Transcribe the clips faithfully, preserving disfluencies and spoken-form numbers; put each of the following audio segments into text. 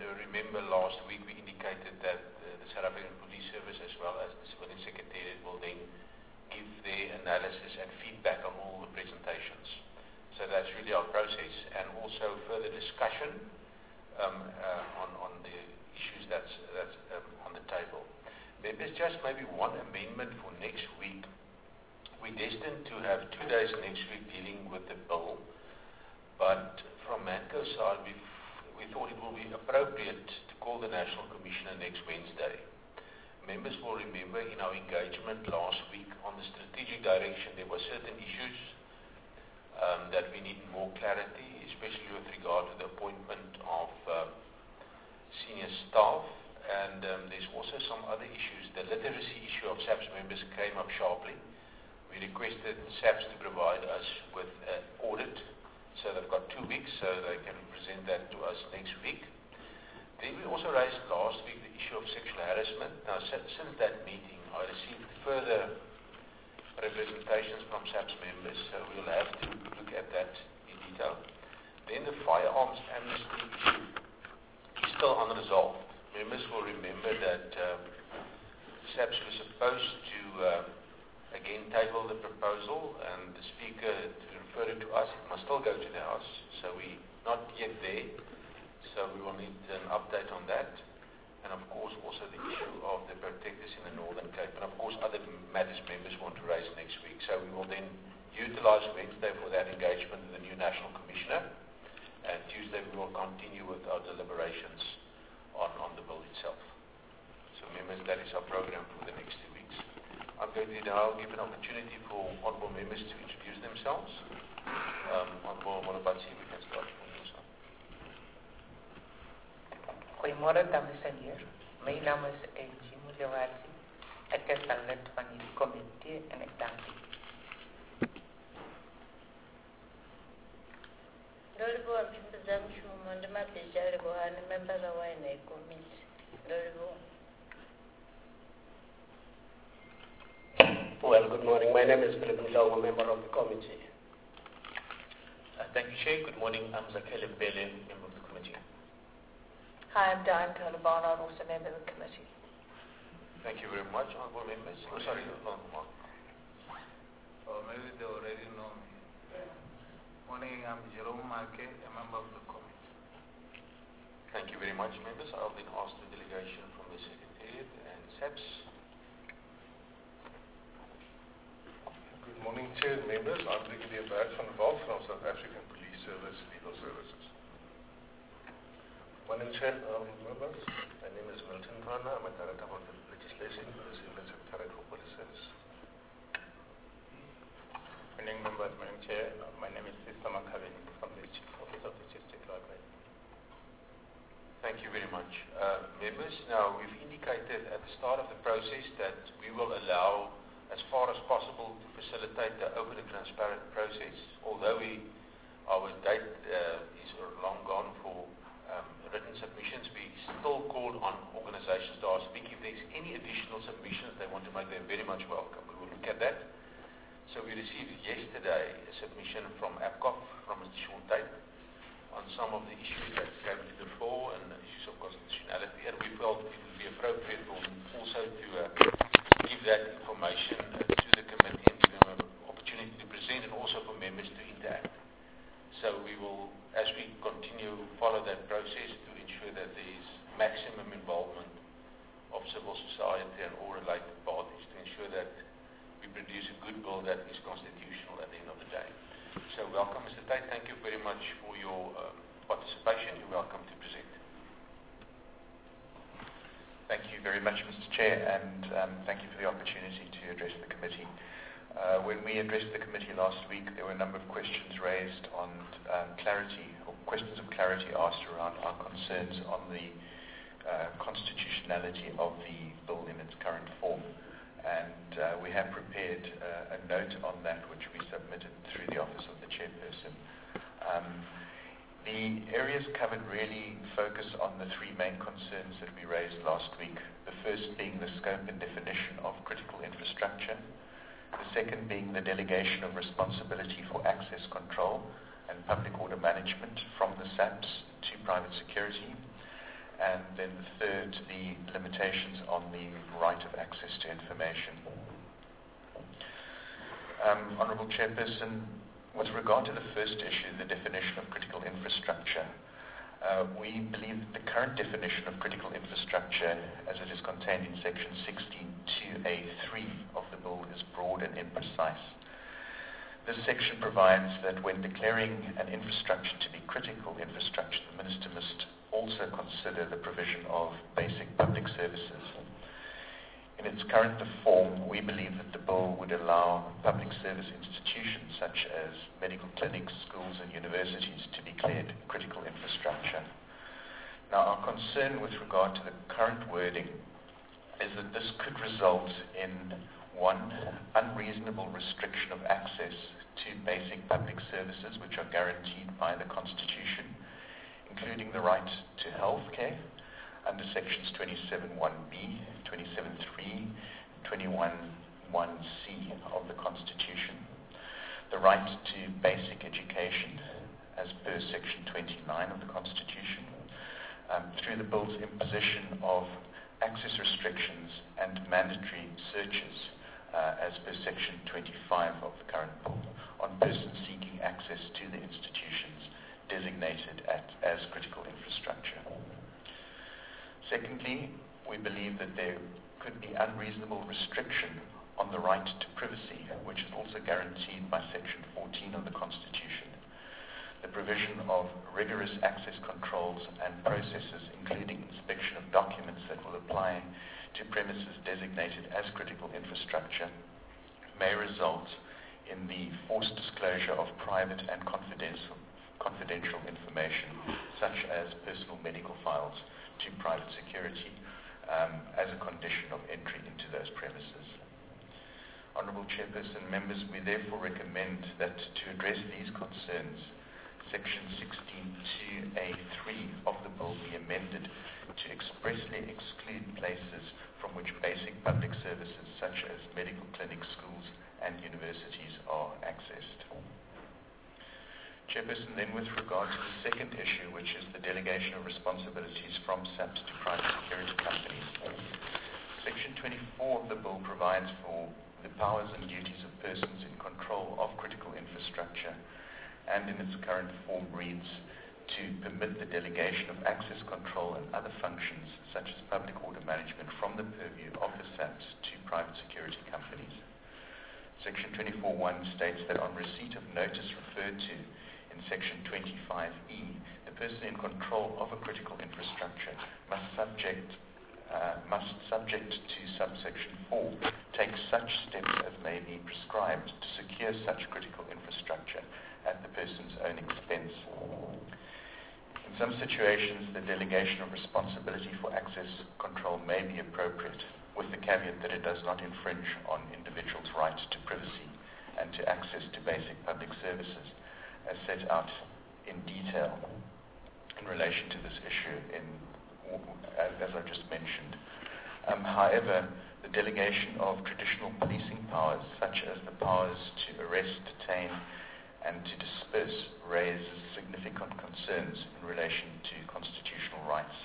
remember last week we indicated that uh, the South African Police Service as well as the Civilian Secretariat will then give their analysis and feedback on all the presentations. So that's really our process, and also further discussion um, uh, on, on the issues that's, that's um, on the table. Members, just maybe one amendment for next week. We're destined to have two days next week dealing with the bill, but from MANCO's side, we've, we thought it will be appropriate to call the National Commissioner next Wednesday. Members will remember in our engagement last week on the strategic direction, there were certain issues um, that we need more clarity, especially with regard to the appointment of uh, senior staff, and um, there's also some other issues. The literacy issue of SAPS members came up sharply. We requested SAPS to provide us with an audit, so they've got two weeks, so they can present that to us next week. Then we also raised last week the issue of sexual harassment. Now, since that meeting, I received further representations from SAPS members, so we'll have to look at that in detail. Then the firearms amnesty issue is still unresolved. Members will remember that um, SAPS was supposed to uh, again table the proposal, and the Speaker to refer it to us. It must still go to the House, so we're not yet there. So we will need an update on that. And of course also the issue of the protectors in the Northern Cape, and of course other matters members want to raise next week. So we will then utilize Wednesday for that engagement with the new National Commissioner, and Tuesday we will continue with our deliberations on, on the bill itself. So members, that is our program for the next two weeks. I'm going to now give an opportunity for honourable members to introduce themselves. Um, honourable Monobatsi, we can start from your side. Goeiemôre dames en heren. Mijn naam is Angie Mulewatsi. Ik is een lid van die comité en ik dank u. Ndolibo mpimbiza mshumo ndimabhejari kuhani member kawaina committee. Ndolibo. Well, good morning. My name is Philip Ndlovu, member of the committee. Uh, thank you, Chair. Good morning. I'm Zakele Mbele, member of the committee. Hi, I'm Diane Talabana, I'm also a member of the committee. Thank you very much, honourable members. Oh, sorry, honourable Mark. Oh, maybe they already know me. Morning, I'm Jerome Marke, a member of the committee. Thank you very much, members. I'll then ask the delegation from the Secretariat and SAPS. Good morning, Chair and members. I'm Brigadier Bert van Walt from South African Police Service Legal Services. Morning, Chair, honourable members. My name is Milton Rana. I'm a Director of the Legislation for the Civil Secretariat for Police Service. Morning, members. Morning, Chair. My name is Sister Makaveni from the Chief Office of the Chief State Library. Thank you very much. Uh, members, now we've indicated at the start of the process that we will allow as far as possible to facilitate the open and transparent process. Although we, our date uh, is long gone for um, written submissions, we still call on organizations to ask if there's any additional submissions they want to make. They're very much welcome. We will look at that. So we received yesterday a submission from APCOF, from Mister Sean Tate, on some of the issues that came to the fore and the issues of constitutionality, and we felt it would be appropriate for them also to uh, give that information uh, to the committee and give them an opportunity to present and also for members to interact. So we will, as we continue, follow that process to ensure that there is maximum involvement of civil society and all related parties to ensure that we produce a good bill that is constitutional at the end of the day. So welcome, Mister Tate. Thank you very much for your uh, participation. You're welcome to present. Thank you very much, Mister Chair, and um, thank you for the opportunity to address the committee. Uh, when we addressed the committee last week, there were a number of questions raised on um, clarity, or questions of clarity asked around our concerns on the uh, constitutionality of the bill in its current form. And uh, we have prepared uh, a note on that which we submitted through the Office of the Chairperson. Um, the areas covered really focus on the three main concerns that we raised last week. The first being the scope and definition of critical infrastructure. The second being the delegation of responsibility for access control and public order management from the SAPS to private security. and then the third, the limitations on the right of access to information. Um, Honourable Chairperson, with regard to the first issue, the definition of critical infrastructure, uh, we believe that the current definition of critical infrastructure, as it is contained in Section sixteen two A three of the Bill, is broad and imprecise. This section provides that when declaring an infrastructure to be critical infrastructure, the Minister must also consider the provision of basic public services. In its current form, we believe that the Bill would allow public service institutions such as medical clinics, schools and universities to be declared critical infrastructure. Now, our concern with regard to the current wording is that this could result in, one, unreasonable restriction of access to basic public services which are guaranteed by the Constitution, including the right to health care under Sections twenty-seven one B, twenty-seven three, twenty-one one C of the Constitution, the right to basic education as per Section twenty-nine of the Constitution, um, through the Bill's imposition of access restrictions and mandatory searches uh, as per Section twenty-five of the current Bill on persons seeking access to the institutions designated at, as critical infrastructure. Secondly, we believe that there could be unreasonable restriction on the right to privacy, which is also guaranteed by Section fourteen of the Constitution. The provision of rigorous access controls and processes, including inspection of documents that will apply to premises designated as critical infrastructure, may result in the forced disclosure of private and confidential, confidential information, such as personal medical files, to private security um, as a condition of entry into those premises. Honourable Chairperson, members, we therefore recommend that to address these concerns, Section sixteen two A three of the Bill be amended to expressly exclude places from which basic public services such as medical clinics, schools and universities are accessed. Chairperson, then with regard to the second issue, which is the delegation of responsibilities from S A Ps to private security companies, Section twenty-four of the Bill provides for the powers and duties of persons in control of critical infrastructure, and in its current form reads to permit the delegation of access control and other functions such as public order management from the purview of the S A Ps to private security companies. Section twenty-four one states that on receipt of notice referred to in Section twenty-five E, the person in control of a critical infrastructure must subject uh, must, subject to subsection four, take such steps as may be prescribed to secure such critical infrastructure at the person's own expense. In some situations, the delegation of responsibility for access control may be appropriate, with the caveat that it does not infringe on individuals' rights to privacy and to access to basic public services, as set out in detail in relation to this issue, in, as I just mentioned. Um, however, the delegation of traditional policing powers, such as the powers to arrest, detain, and to disperse, raises significant concerns in relation to constitutional rights.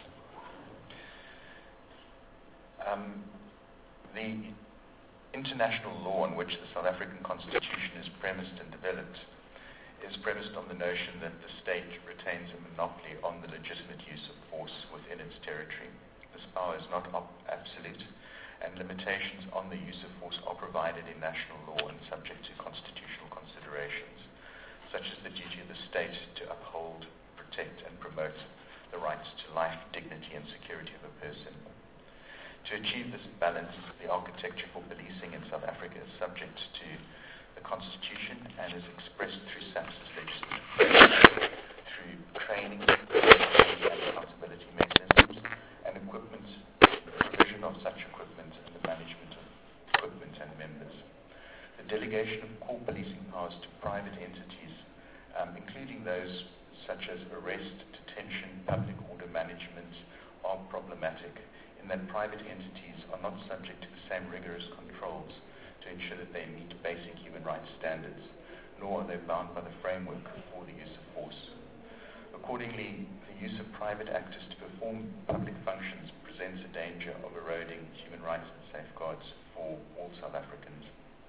Um, the international law on which the South African Constitution is premised and developed is premised on the notion that the state retains a monopoly on the legitimate use of force within its territory. This power is not op- absolute, and limitations on the use of force are provided in national law and subject to constitutional considerations, such as the duty of the state to uphold, protect, and promote the rights to life, dignity, and security of a person. To achieve this balance, the architecture for policing in South Africa is subject to the Constitution and is expressed through S A P's legislative through training, and accountability mechanisms, and equipment, the provision of such equipment, and the management of equipment and members. The delegation of core policing powers to private entities, um, including those such as arrest, detention, public order management, are problematic in that private entities are not subject to the same rigorous controls to ensure that they meet basic human rights standards, nor are they bound by the framework for the use of force. Accordingly, the use of private actors to perform public functions presents a danger of eroding human rights and safeguards for all South Africans.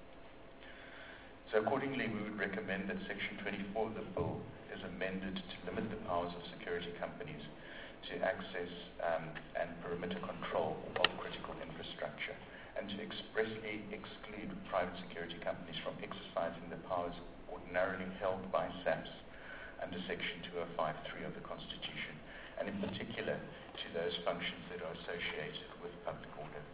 So accordingly, we would recommend that Section twenty-four of the bill is amended to limit the powers of security companies to access um, and perimeter control of critical infrastructure, and to expressly exclude private security companies from exercising the powers ordinarily held by S A P S under Section two oh five point three of the Constitution, and in particular to those functions that are associated with public order.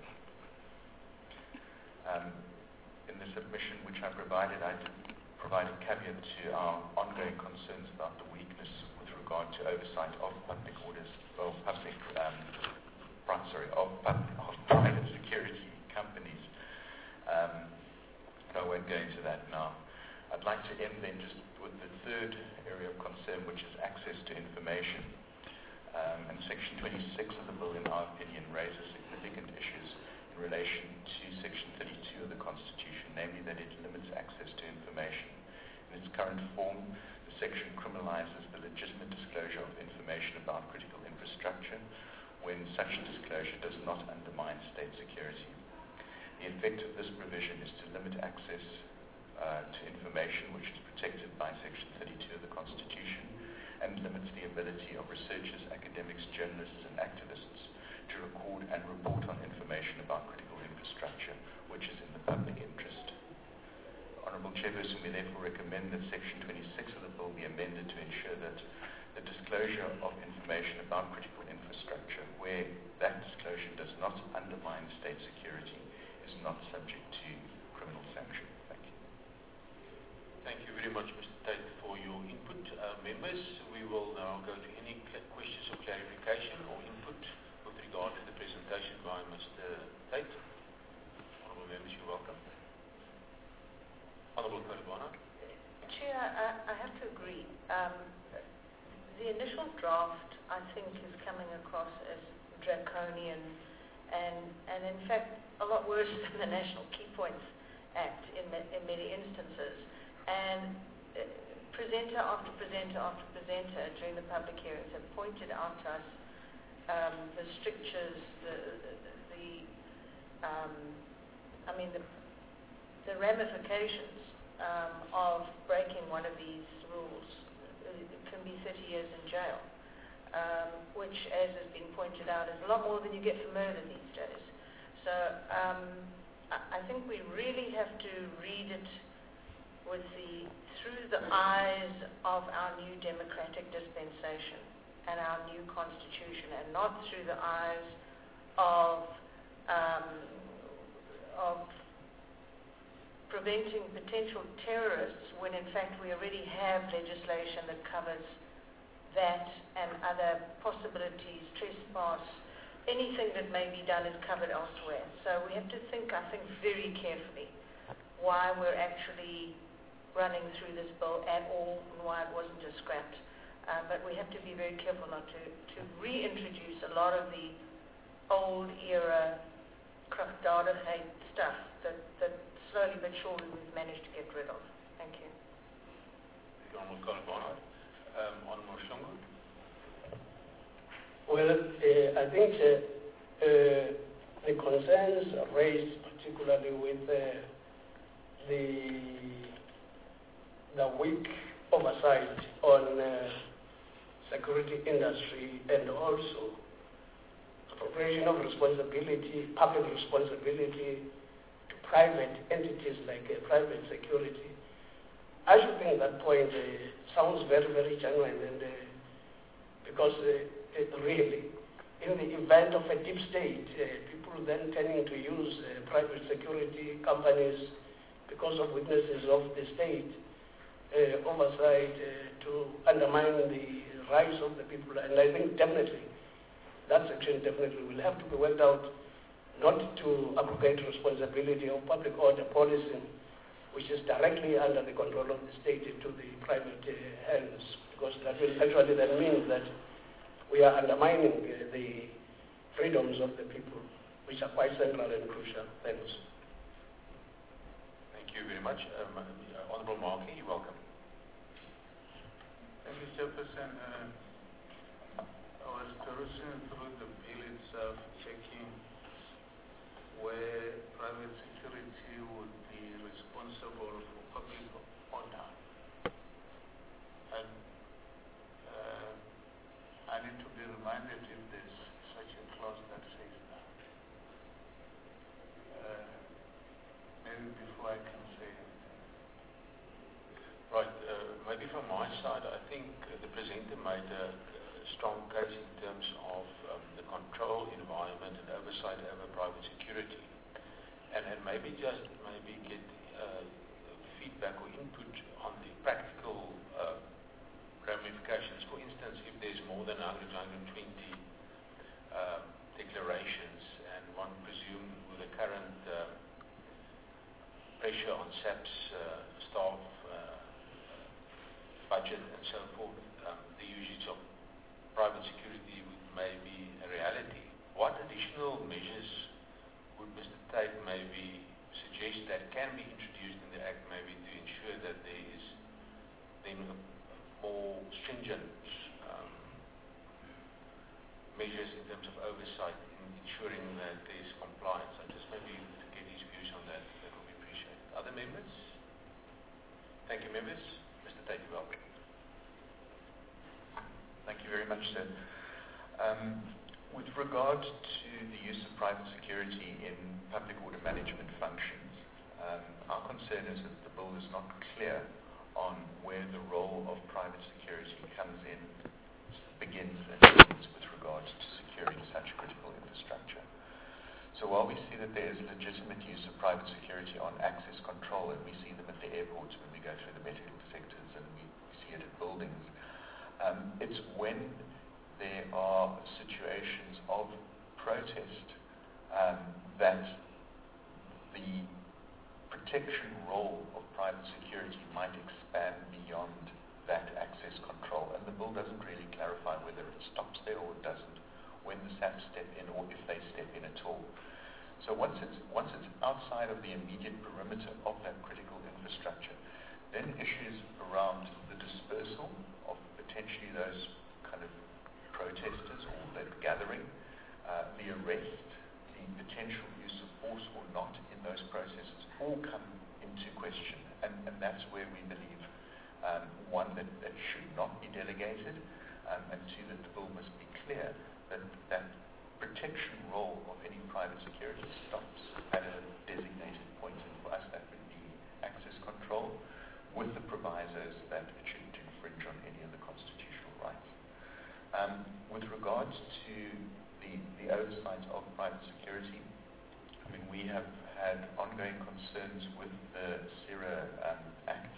Um, in the submission which I provided, I did provide a caveat to our ongoing concerns about the weakness with regard to oversight of public orders, of public, um, sorry, of, public, of private security companies. Um, but I won't go into that now. I'd like to end then just with the third area of concern, which is access to information. Um, and Section twenty-six of the bill, in our opinion, raises significant issues in relation to Section thirty-two of the Constitution, namely that it limits access to information. In its current form, the section criminalizes the legitimate disclosure of information about critical infrastructure when such disclosure does not undermine state security. The effect of this provision is to limit access uh, to information which is protected by Section thirty-two of the Constitution, and limits the ability of researchers, academics, journalists, and activists to record and report on information about critical infrastructure which is in the public interest. Honourable Chairperson, we therefore recommend that Section twenty-six of the bill be amended to ensure that the disclosure of information about critical infrastructure, where that disclosure does not undermine state security, is not subject to criminal sanction. Thank you. Thank you very much, Mister Tate, for your input. Uh, members, we will now go to any questions of clarification or input with regard to the presentation by Mister Tate. Honourable members, you're welcome. Honourable Karibana. Chair, I, I have to agree. Um, the initial draft, I think, is coming across as draconian and, and in fact, a lot worse than the National Key Points Act in, in many instances. And uh, presenter after presenter after presenter during the public hearings have pointed out to us um, the strictures, the, the, the um, I mean, the, the ramifications um, of breaking one of these rules. It can be thirty years in jail, um, which, as has been pointed out, is a lot more than you get for murder these days. So um, I, I think we really have to read it with the through the eyes of our new democratic dispensation and our new constitution, and not through the eyes of um, of preventing potential terrorists, when in fact we already have legislation that covers that and other possibilities, trespass, anything that may be done is covered elsewhere. So we have to think, I think, very carefully why we're actually running through this bill at all and why it wasn't just scrapped. Uh, but we have to be very careful not to, to reintroduce a lot of the old era Kragdadigheid stuff that, that slowly but surely we've managed to get rid of. Thank you. Honourable Karibana. Um, Honourable Shongo. Well, uh, I think uh, uh, the concerns raised, particularly with uh, the the weak oversight on uh, security industry, and also appropriation of responsibility, public responsibility to private entities like uh, private security. I should think that point uh, sounds very, very genuine, and uh, because uh, it really, in the event of a deep state, uh, people then tending to use uh, private security companies because of weaknesses of the state uh, oversight uh, to undermine the rights of the people. And I think definitely that section definitely will have to be worked out, not to abrogate responsibility of public order policy, which is directly under the control of the state, to the private uh, hands, because that will actually then mean that we are undermining uh, the freedoms of the people, which are quite central and crucial. Thanks. Thank you very much. Um, uh, Honourable Markey, you're welcome. Thank you, Chairperson. Uh, was perusing through the bill itself, checking where private security would be responsible for public order. And uh, I need to be reminded if there's such a clause that says that. Uh, maybe before I can say it. Right. Uh, maybe from my side, I think uh, the presenter made a, a strong case in terms of um, the control environment and oversight over private security. And, and maybe just maybe get uh, feedback or input on the practical uh, ramifications. For instance, if there's more than one hundred, one hundred twenty uh, declarations, and one presumes with the current uh, pressure on S A P's uh, staff, uh, budget and so forth, um, the usage of private security may be a reality. What additional measures would Mister Tate maybe suggest that can be introduced in the Act maybe to ensure that there is then a more stringent um, measures in terms of oversight in ensuring that there is compliance? I just maybe to get his views on that, that would be appreciated. Other members? Thank you, members. Mister Tate, you're welcome. Thank you very much, sir. Um, with regard to the use of private security in public order management functions, um, our concern is that the bill is not clear on where the role of private security comes in, begins and ends with regards to securing such critical infrastructure. So while we see that there is legitimate use of private security on access control, and we see them at the airports when we go through the metal detectors, and we, we see it at buildings, um, it's when there are situations of protest um, that the protection role of private security might expand beyond that access control. And the bill doesn't really clarify whether it stops there or it doesn't, when the S A P step in or if they step in at all. So once it's, once it's outside of the immediate perimeter of that critical infrastructure, then issues around the dispersal of potentially those kind of protesters or that gathering, uh, the arrest, the potential use of force or not in those processes all come into question. And, and that's where we believe, um, one, that, that should not be delegated, um, and two, that the bill must be clear that that protection role of any private security stops at a designated point. And for us, that would be access control, with the provisos that it shouldn't infringe on any of the constitutional rights. Um, with regards to the, the oversight of private security, I mean, we have had ongoing concerns with the SERA um, Act.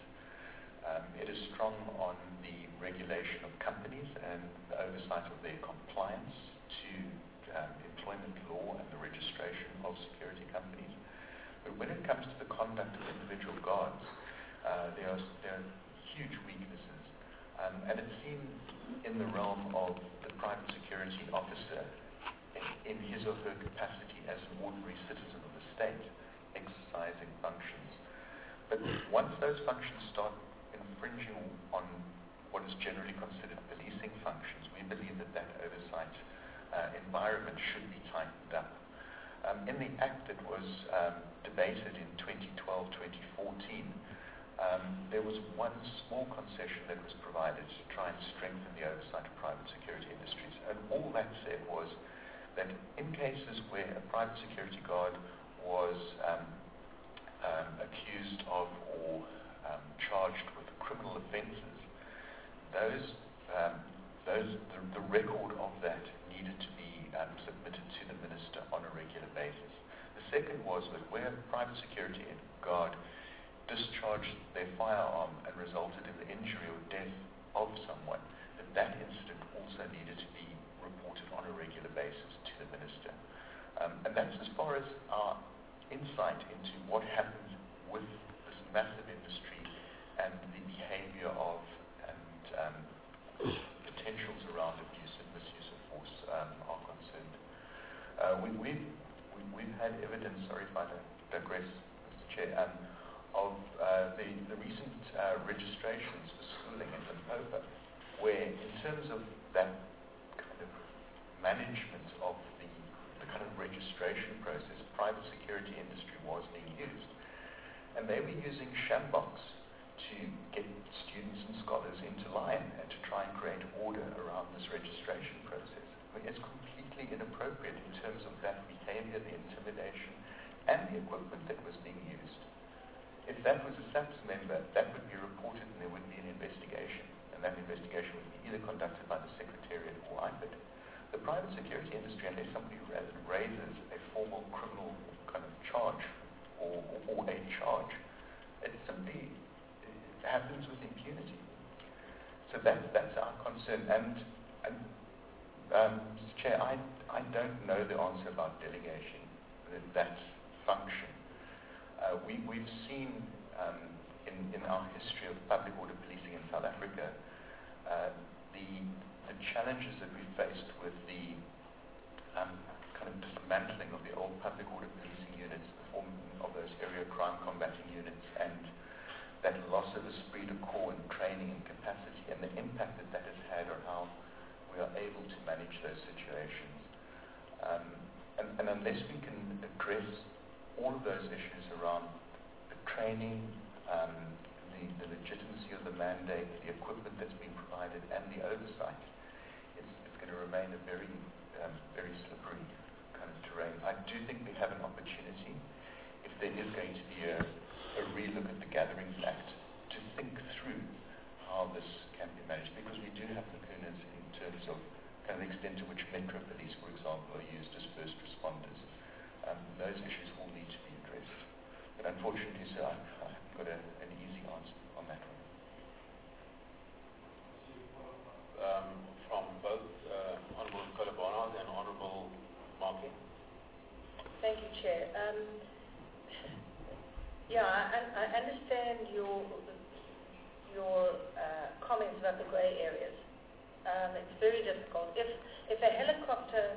Um, it is strong on the regulation of companies and the oversight of their compliance to um, employment law and the registration of security companies. But when it comes to the conduct of individual guards, uh, there, are, there are huge weaknesses. Um, and it seems in the realm of the private security officer, in, in his or her capacity as an ordinary citizen of the state, exercising functions. But once those functions start infringing on what is generally considered policing functions, we believe that that oversight uh, environment should be tightened up. Um, in the Act that was um, debated in twenty twelve to twenty fourteen, um, there was one small concession that was provided to try and strengthen the oversight of private security industries. And all that said was that in cases where a private security guard was um, um, accused of or um, charged with criminal offences, those, um, those the, the record of that needed to be um, submitted to the minister on a regular basis. The second was that where a private security guard discharged their firearm and resulted in the injury or death of someone, that that incident also needed to be reported on a regular basis to the minister. Um, and that's as far as our insight into what happens with this massive industry and the behavior of and um, potentials around abuse and misuse of force um, are concerned. Uh, we, we've, we, we've had evidence, sorry if I digress, Mister Chair, um, of uh, the, the recent uh, registrations for schooling in Limpopo, where in terms of that kind of management of the, the kind of registration process, private security industry was being used. And they were using Shambox to get students and scholars into line and to try and create order around this registration process. I mean, it's completely inappropriate in terms of that behavior, the intimidation, and the equipment that was being used. If that was a SAPS member, that would be reported and there would be an investigation. And that investigation would be either conducted by the Secretariat or I P I D. The private security industry, unless somebody raises a formal criminal kind of charge or, or a charge, it simply it happens with impunity. So that's, that's our concern. And, and um, Mister Chair, I, I don't know the answer about delegation, that function. Uh, we, we've seen um, in, in our history of public order policing in South Africa, uh, the, the challenges that we faced with the um, kind of dismantling of the old public order policing units, the forming of those area crime combating units, and that loss of esprit de corps and training and capacity, and the impact that that has had on how we are able to manage those situations. Um, and, and unless we can address all of those issues around the training, um, the, the legitimacy of the mandate, the equipment that's being provided, and the oversight, it's, it's going to remain a very, um, very slippery kind of terrain. I do think we have an opportunity, if there is going to be a, a relook at the Gatherings Act, to think through how this can be managed, because we do have lacunas in terms of kind of the extent to which Metro Police, for example, are used as first responders. Um, those issues will need to be addressed. But unfortunately, sir, I, I haven't got a, an easy answer on that one. Um, from both uh, Honourable Colabarnard and Honourable Markey. Thank you, Chair. Um, yeah, I, I understand your your uh, comments about the grey areas. Um, it's very difficult. If if a helicopter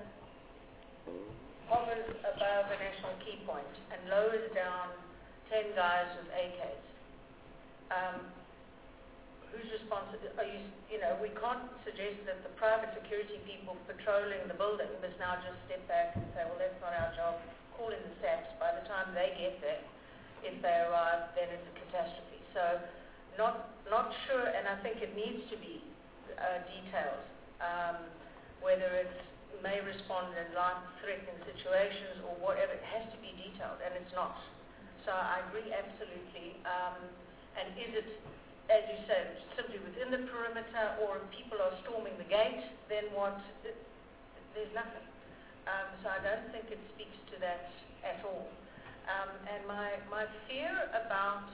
hovers above a national key point and lowers down ten guys with A Ks, um, who's responsible? Are you, you know, we can't suggest that the private security people patrolling the building must now just step back and say, well, that's not our job. Call in the SAPs. By the time they get there, if they arrive, then it's a catastrophe. So, not not sure, and I think it needs to be uh, detailed, um, whether it's may respond in life-threatening situations or whatever. It has to be detailed, and it's not. So I agree absolutely. Um, and is it, as you say, simply within the perimeter, or if people are storming the gate, then what? There's nothing. Um, so I don't think it speaks to that at all. Um, and my, my fear about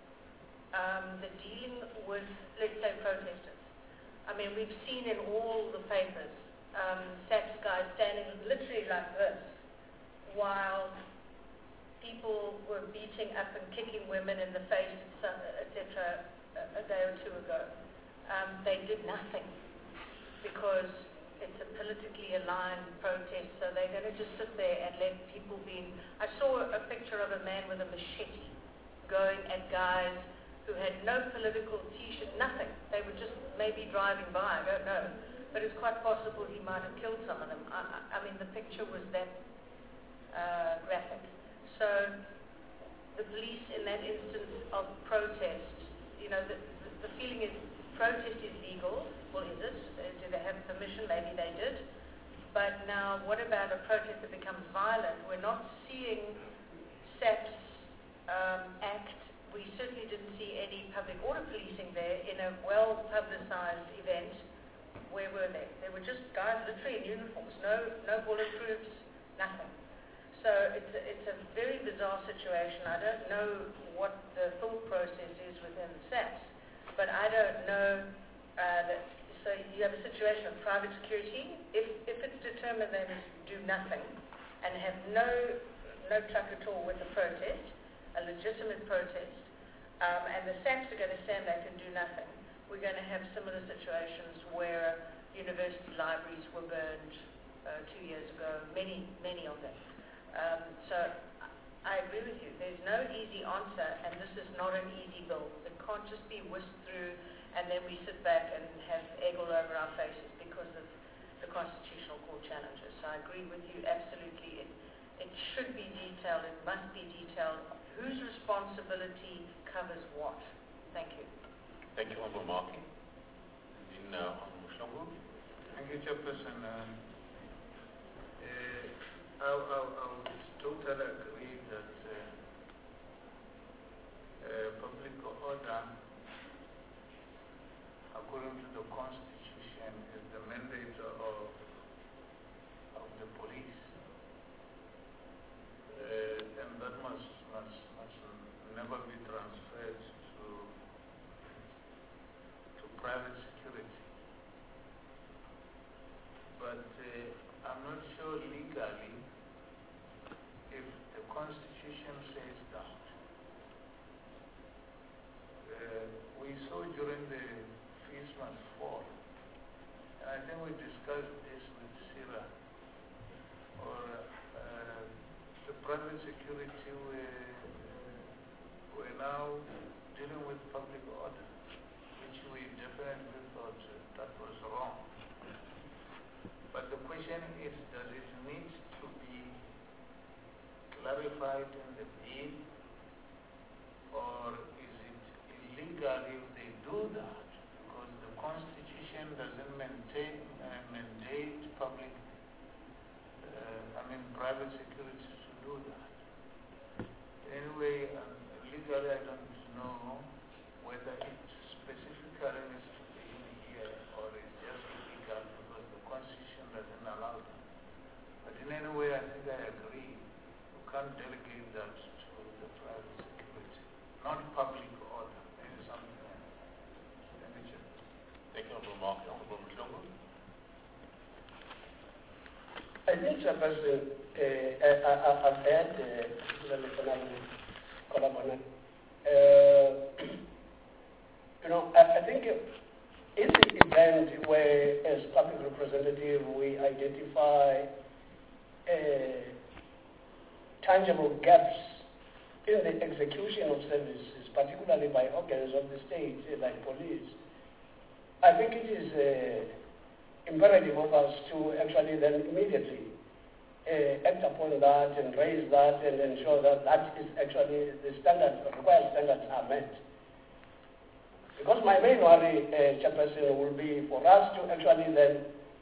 um, the dealing with, let's say, protesters. I mean, we've seen in all the papers Um, SAPS guys standing literally like this while people were beating up and kicking women in the face, et cetera, a day or two ago. Um, they did nothing because it's a politically aligned protest, so they're going to just sit there and let people be. I saw a picture of a man with a machete going at guys who had no political T-shirt, nothing. They were just maybe driving by, I don't know. But it's quite possible he might have killed some of them. I, I mean, the picture was that uh, graphic. So the police in that instance of protest, you know, the, the, the feeling is protest is legal. Well, is it? Do they have permission? Maybe they did. But now, what about a protest that becomes violent? We're not seeing SAPS um, act. We certainly didn't see any public order policing there in a well-publicized event. Where were they? They were just guys literally in uniforms, no no bulletproofs, nothing. So it's a, it's a very bizarre situation. I don't know what the thought process is within the SAPS, but I don't know uh, that. So you have a situation of private security. If if it's determined they must do nothing and have no no truck at all with the protest, a legitimate protest, um, and the SAPS are going to stand back and do nothing, we're going to have similar situations where university libraries were burned uh, two years ago, many, many of them. Um, so I agree with you. There's no easy answer, and this is not an easy bill. It can't just be whisked through, and then we sit back and have egg all over our faces because of the the Constitutional Court challenges. So I agree with you absolutely. It, it should be detailed. It must be detailed. Whose responsibility covers what? Thank you. Thank you, Honorable Markie. And then uh, Honorable Mhlongo. Thank you, Chairperson. Uh, uh, I, I, I would totally agree that uh, uh, public order, according to the Constitution, is the mandate of, of the police. Uh, and that must, must, must never be transferred to, to private security. But uh, I'm not sure legally if the Constitution says that. Uh, we saw during the fees must fall, and I think we discussed this with Sira, or uh, the private security were, uh, were now dealing with public order, which we definitely thought uh, that was wrong. But the question is, does it need to be clarified in the bill, or is it illegal if they do that? Because the Constitution doesn't maintain, uh, mandate public, uh, I mean private security to do that. Anyway, um, legally I don't know whether it specifically needs to be in here or it's just illegal because the Constitution doesn't allow that. But in any way, I think I agree. You can't delegate that to the private security, not public order. Maybe something else. Thank you, Chair. Thank you, Honorable Markie. Honorable Mhlongo. I think, Chairperson, uh, I, I, I've heard, uh, particularly Honorable Kolabona, uh, you know, I, I think in the event where, as public representative, we identify uh, tangible gaps in the execution of services, particularly by organs of the state, uh, like police, I think it is uh, imperative of us to actually then immediately uh, act upon that and raise that and ensure that that is actually the standards, the required standards are met. Because my main worry, uh, Chairperson, will be for us to actually then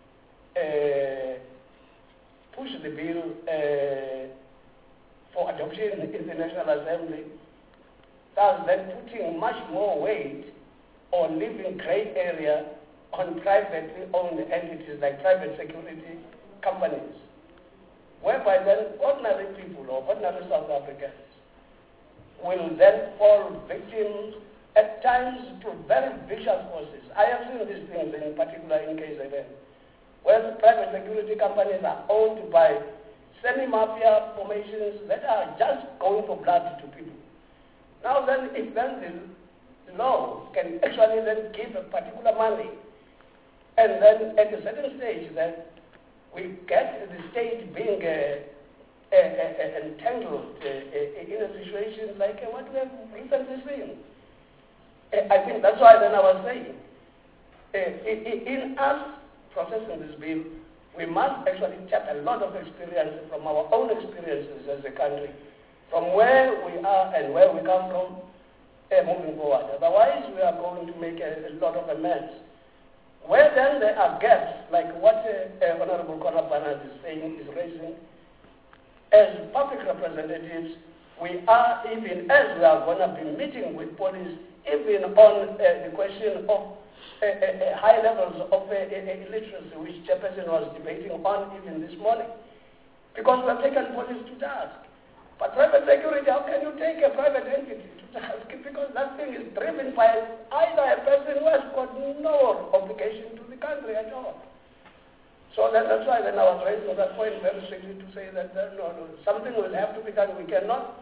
uh, push the bill uh, for adoption in the National Assembly, thus then putting much more weight on leaving grey area on privately owned entities like private security companies, whereby then ordinary people or ordinary South Africans will then fall victims at times to very vicious forces. I have seen these things in particular in K Z N, where the private security companies are owned by semi-mafia formations that are just going for blood to people. Now then, if then the law can actually then give a particular money, and then at a certain stage then we get the state being uh, uh, uh, entangled uh, uh, in a situation like uh, what we have recently seen. Uh, I think that's why then I was saying, uh, in, in us processing this bill, we must actually tap a lot of experience from our own experiences as a country, from where we are and where we come from, uh, moving forward. Otherwise, we are going to make a, a lot of a mess. Where then there are gaps, like what uh, uh, Honorable Kolabona is saying, is raising, as public representatives, we are, even as we are going to be meeting with police, even on uh, the question of uh, uh, uh, high levels of uh, uh, illiteracy, which Chairperson was debating on even this morning, because we have taken police to task. But private security, how can you take a private entity to task? Because that thing is driven by either a person who has got no obligation to the country at all. So that, that's why then I was raising that point very strictly to say that uh, no, no, something will have to be done. We cannot,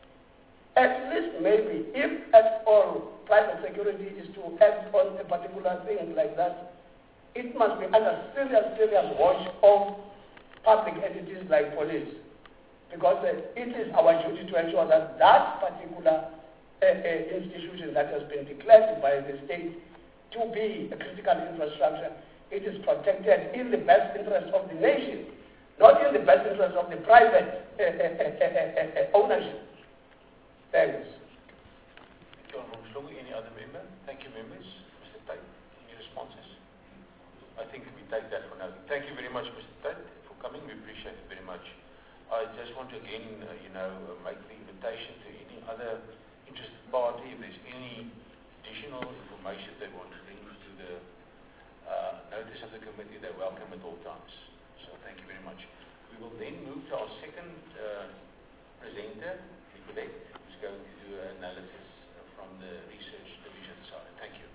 at least maybe, if at all private security is to act on a particular thing like that, it must be under serious, serious watch of public entities like police. Because uh, it is our duty to ensure that that particular uh, uh, institution that has been declared by the state to be a critical infrastructure it is protected in the best interest of the nation, not in the best interest of the private uh, uh, uh, ownership. Thanks. Thank you, Honourable Mhlungu. Any other member? Thank you, members. Mister Tate, any responses? I think we take that for now. Thank you very much, Mister Tate, for coming. We appreciate it very much. I just want to again, uh, you know, uh, make the invitation to any other interested party. If there's any additional information they want to bring to the uh, notice of the committee, they're welcome at all times. So thank you very much. We will then move to our second uh, presenter, Nicolette, who's going to do an analysis from the research division side. Thank you.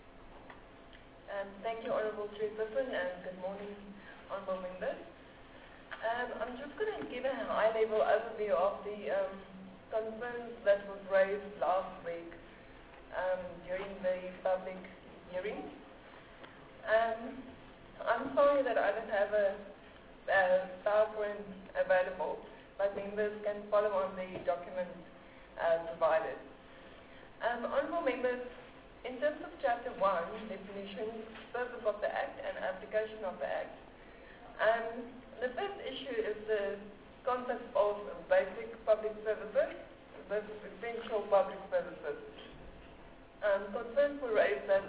Um, thank you, Honourable Chairperson, and good morning, Honourable members. Um, I'm just going to give a high-level overview of the um, concerns that was raised last week um, during the public hearing. Um, I'm sorry that I don't have a, a PowerPoint available, but members can follow on the document uh, provided. Um, honourable members, in terms of Chapter one, definition, purpose of the Act and application of the Act, um, the first issue is the concept of basic public services versus essential public services. Um, concerns were raised that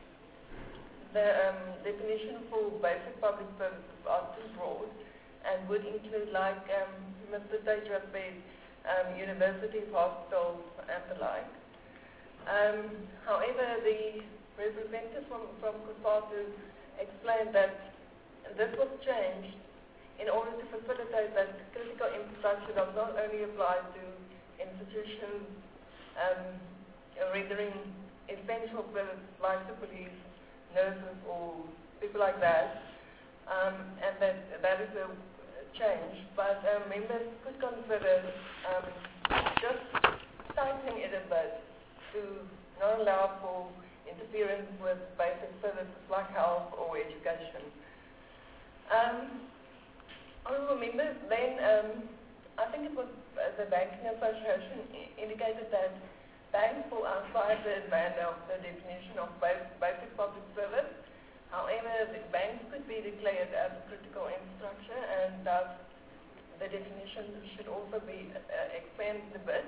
the um, definition for basic public services are too broad and would include, like um, Mister Teja said, um, universities, hospitals, and the like. Um, however, the representative from, from COSATU explained that this was changed in order to facilitate that critical infrastructure does not only apply to institutions um, rendering essential services like the police, nurses, or people like that, um, and that that is a change. But um, members could consider um, just tightening it a bit to not allow for interference with basic services like health or education. Um, Honourable members, then um, I think it was uh, the Banking Association indicated that banks fall outside the band of the definition of basic public service. However, the banks could be declared as critical infrastructure, and thus the definition should also be uh, expanded a bit.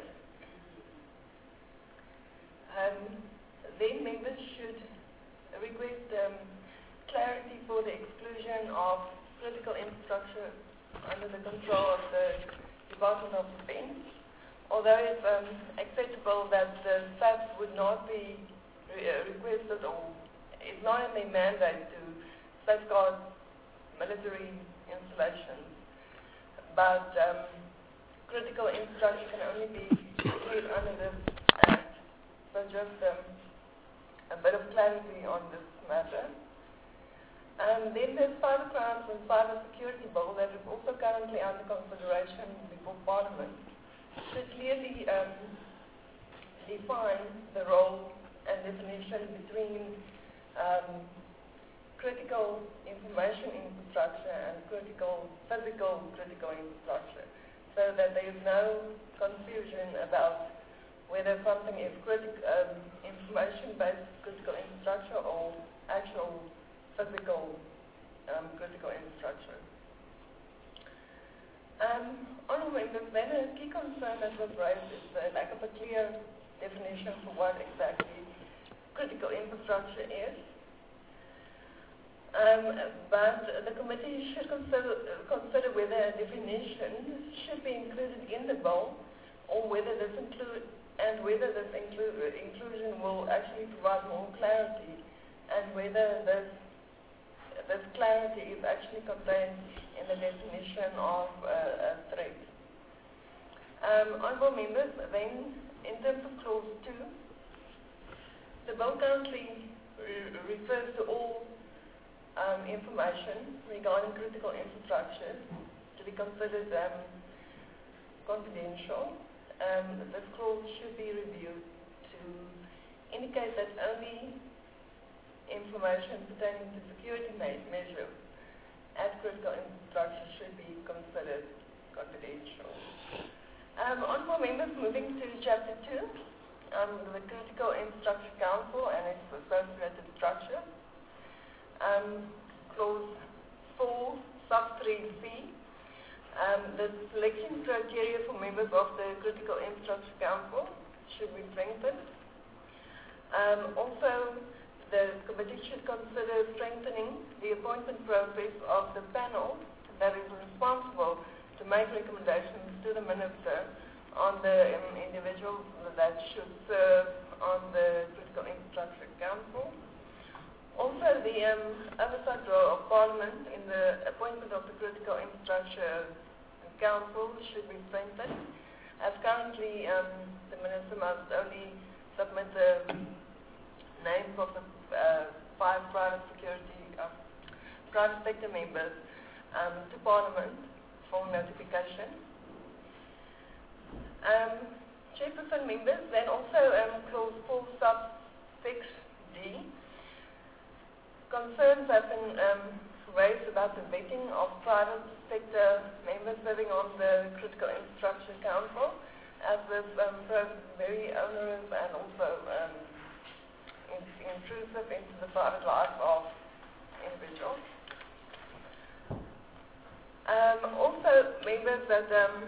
Um, then members should request um, clarity for the exclusion of critical infrastructure under the control of the Department of Defence. Although it's um, acceptable that the S A P would not be re uh, requested, or it's not in their mandate to safeguard military installations, but um, critical infrastructure can only be included under this Act. So just um, a bit of clarity on this matter. Um, then there's Cyber Crimes and Cyber Security Bill that is also currently under consideration before Parliament. Should clearly um, define the role and definition between um, critical information infrastructure and critical physical critical infrastructure, so that there is no confusion about whether something is critic, um, information-based critical infrastructure or actual physical um, critical infrastructure. Um, honourable members, then a key concern that was raised is the lack of a clear definition for what exactly critical infrastructure is. Um, but the committee should consider, consider whether a definition should be included in the bill, or whether this include and whether this inclu inclusion will actually provide more clarity, and whether this this clarity is actually contained in the definition of uh, a threat. Um, honourable members, then in terms of clause two, the bill currently re refers to all um, information regarding critical infrastructure to be considered um, confidential. Um, this clause should be reviewed to indicate that only information pertaining to security measures at critical infrastructure should be considered confidential. Um, honourable members, moving to Chapter two, um, the Critical Infrastructure Council and its associated structure. Um, clause four, sub three C. Um, the selection criteria for members of the Critical Infrastructure Council should be strengthened. Um, also, the committee should consider strengthening the appointment process of the panel that is responsible to make recommendations to the minister on the um, individuals that should serve on the Critical Infrastructure Council. Also, the um, oversight role of Parliament in the appointment of the Critical Infrastructure Council should be strengthened, as currently um, the Minister must only submit the names of the uh, five private security, uh, private sector members um, to Parliament for notification. Um, Chairperson members, then also um, clause four sub six D. Concerns have been um, raised about the vetting of private sector members serving on the Critical Infrastructure Council, as this um, proves very onerous and also um, in, intrusive into the private life of individuals. Um, also, members that um,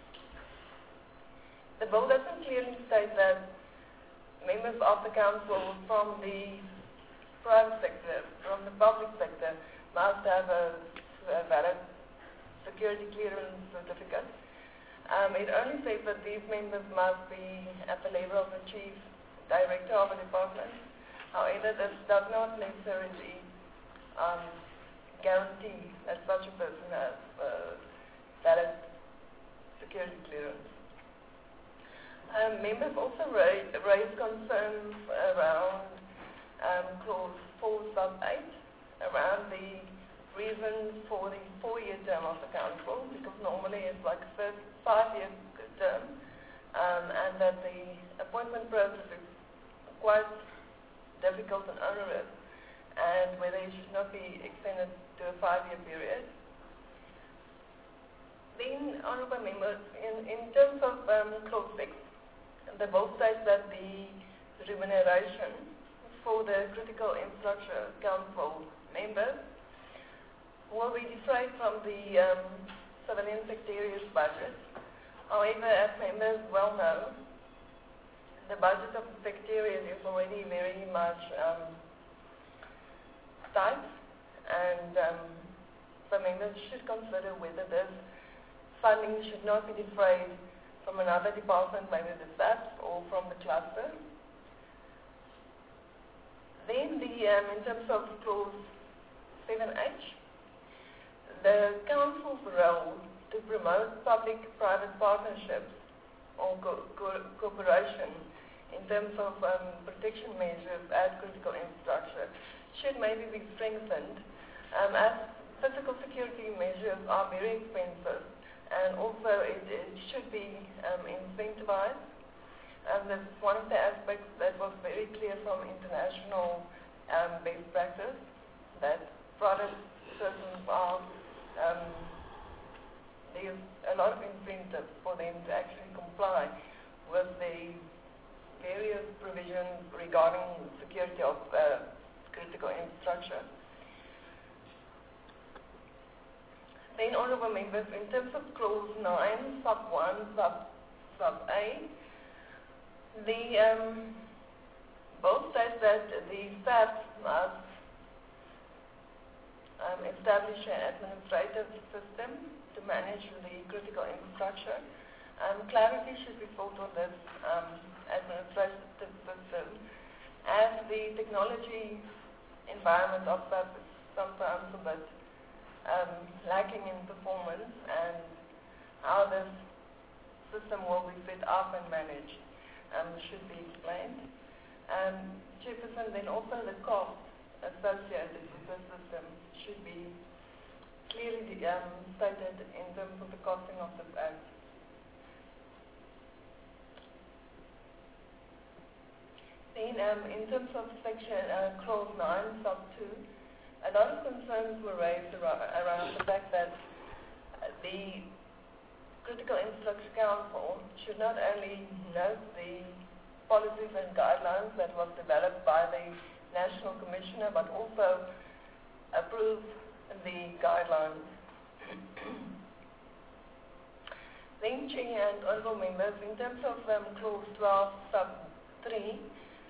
the bill doesn't clearly state that members of the council from the private sector, from the public sector, must have a, a valid security clearance certificate. Um, it only says that these members must be at the level of the chief director of a department. However, this does not necessarily um, guarantee that such a person has uh, valid security clearance. Um, members also raised raise concerns around um, clause four sub eight, around the reason for the four-year term of the council, because normally it's like a first five-year term, um, and that the appointment process is quite difficult and onerous, and whether it should not be extended to a five-year period. Then, honourable members, in, in terms of um, clause six, the bill states that the remuneration for the Critical Infrastructure Council members will be defrayed from the um, Civilian Secretariat's budget. However, as members well know, the budget of the Secretariat is already very much um, tight, and um, so members should consider whether this funding should not be defrayed from another department, maybe the S A P S, or from the cluster. Then, the, um, in terms of clause seven H, the council's role to promote public-private partnerships or co co cooperation in terms of um, protection measures at critical infrastructure should maybe be strengthened, um, as physical security measures are very expensive, and also it, it should be um, incentivized. And this is one of the aspects that was very clear from international um, best practice, that private persons are, um, there's a lot of incentives for them to actually comply with the various provisions regarding security of uh, critical infrastructure. Then, honourable members, in terms of clause nine, sub one, sub, sub A, the um, bill states that the S A P S must um, establish an administrative system to manage the critical infrastructure. Um, clarity should be sought on this um, administrative system, as the technology environment of S A P S is sometimes a bit Um, lacking in performance, and how this system will be set up and managed um, should be explained. Um, Chairperson, then also the cost associated with the system should be clearly um, stated in terms of the costing of this act. Then, um, in terms of section uh, clause nine, sub two, a lot of concerns were raised around, around the fact that uh, the Critical Infrastructure Council should not only note the policies and guidelines that was developed by the National Commissioner, but also approve the guidelines. Then, Chair and Honourable Members, in terms of um, Clause twelve, Sub three,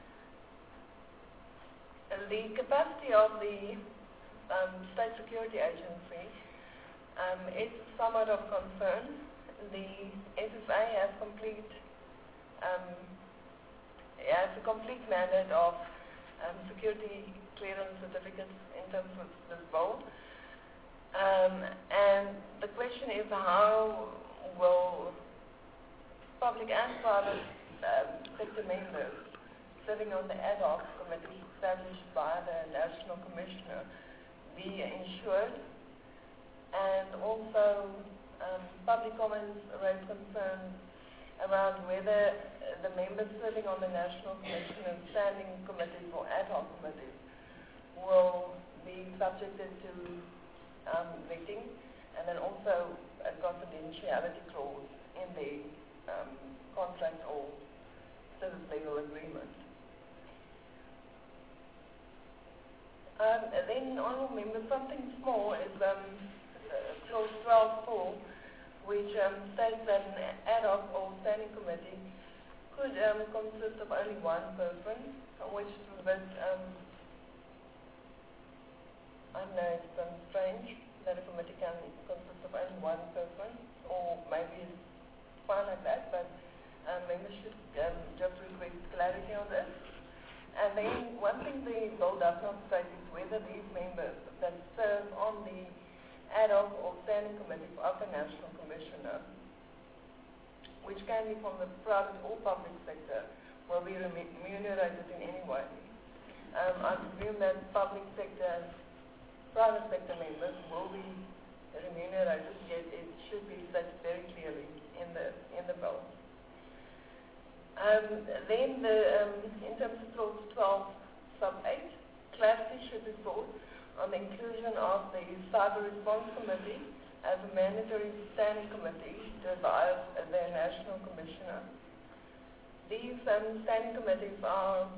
the capacity of the um, State Security Agency um, is somewhat of concern. The S S A has complete um, has a complete mandate of um, security clearance certificates in terms of this bill. Um, and the question is, how will public and private um, sector members serving on the ad hoc committee established by the National Commissioner be ensured? And also, um, public comments raise concerns around whether the members serving on the National Commissioner standing committees or ad hoc committees will be subjected to um, vetting, and then also a confidentiality clause in the um, contract or service legal agreement. Um, then, honourable members, something small is um, uh, clause twelve four, which um, states that an ad hoc or standing committee could um, consist of only one person, which is a bit, um, I know it's um, strange that a committee can consist of only one person, or maybe it's fine like that, but um, members should um, just request clarity on this. And then one thing the bill does not state is whether these members that serve on the ad hoc or standing committee of the National Commissioner, which can be from the private or public sector, will be remunerated in any way. Um, I presume that public sector, private sector members will be remunerated, yet it should be stated very clearly in the in the bill. Um, then, the, um, in terms of clause twelve, sub eight, clarity should be sought on the inclusion of the Cyber Response Committee as a mandatory standing committee to advise the National Commissioner. These um, standing committees are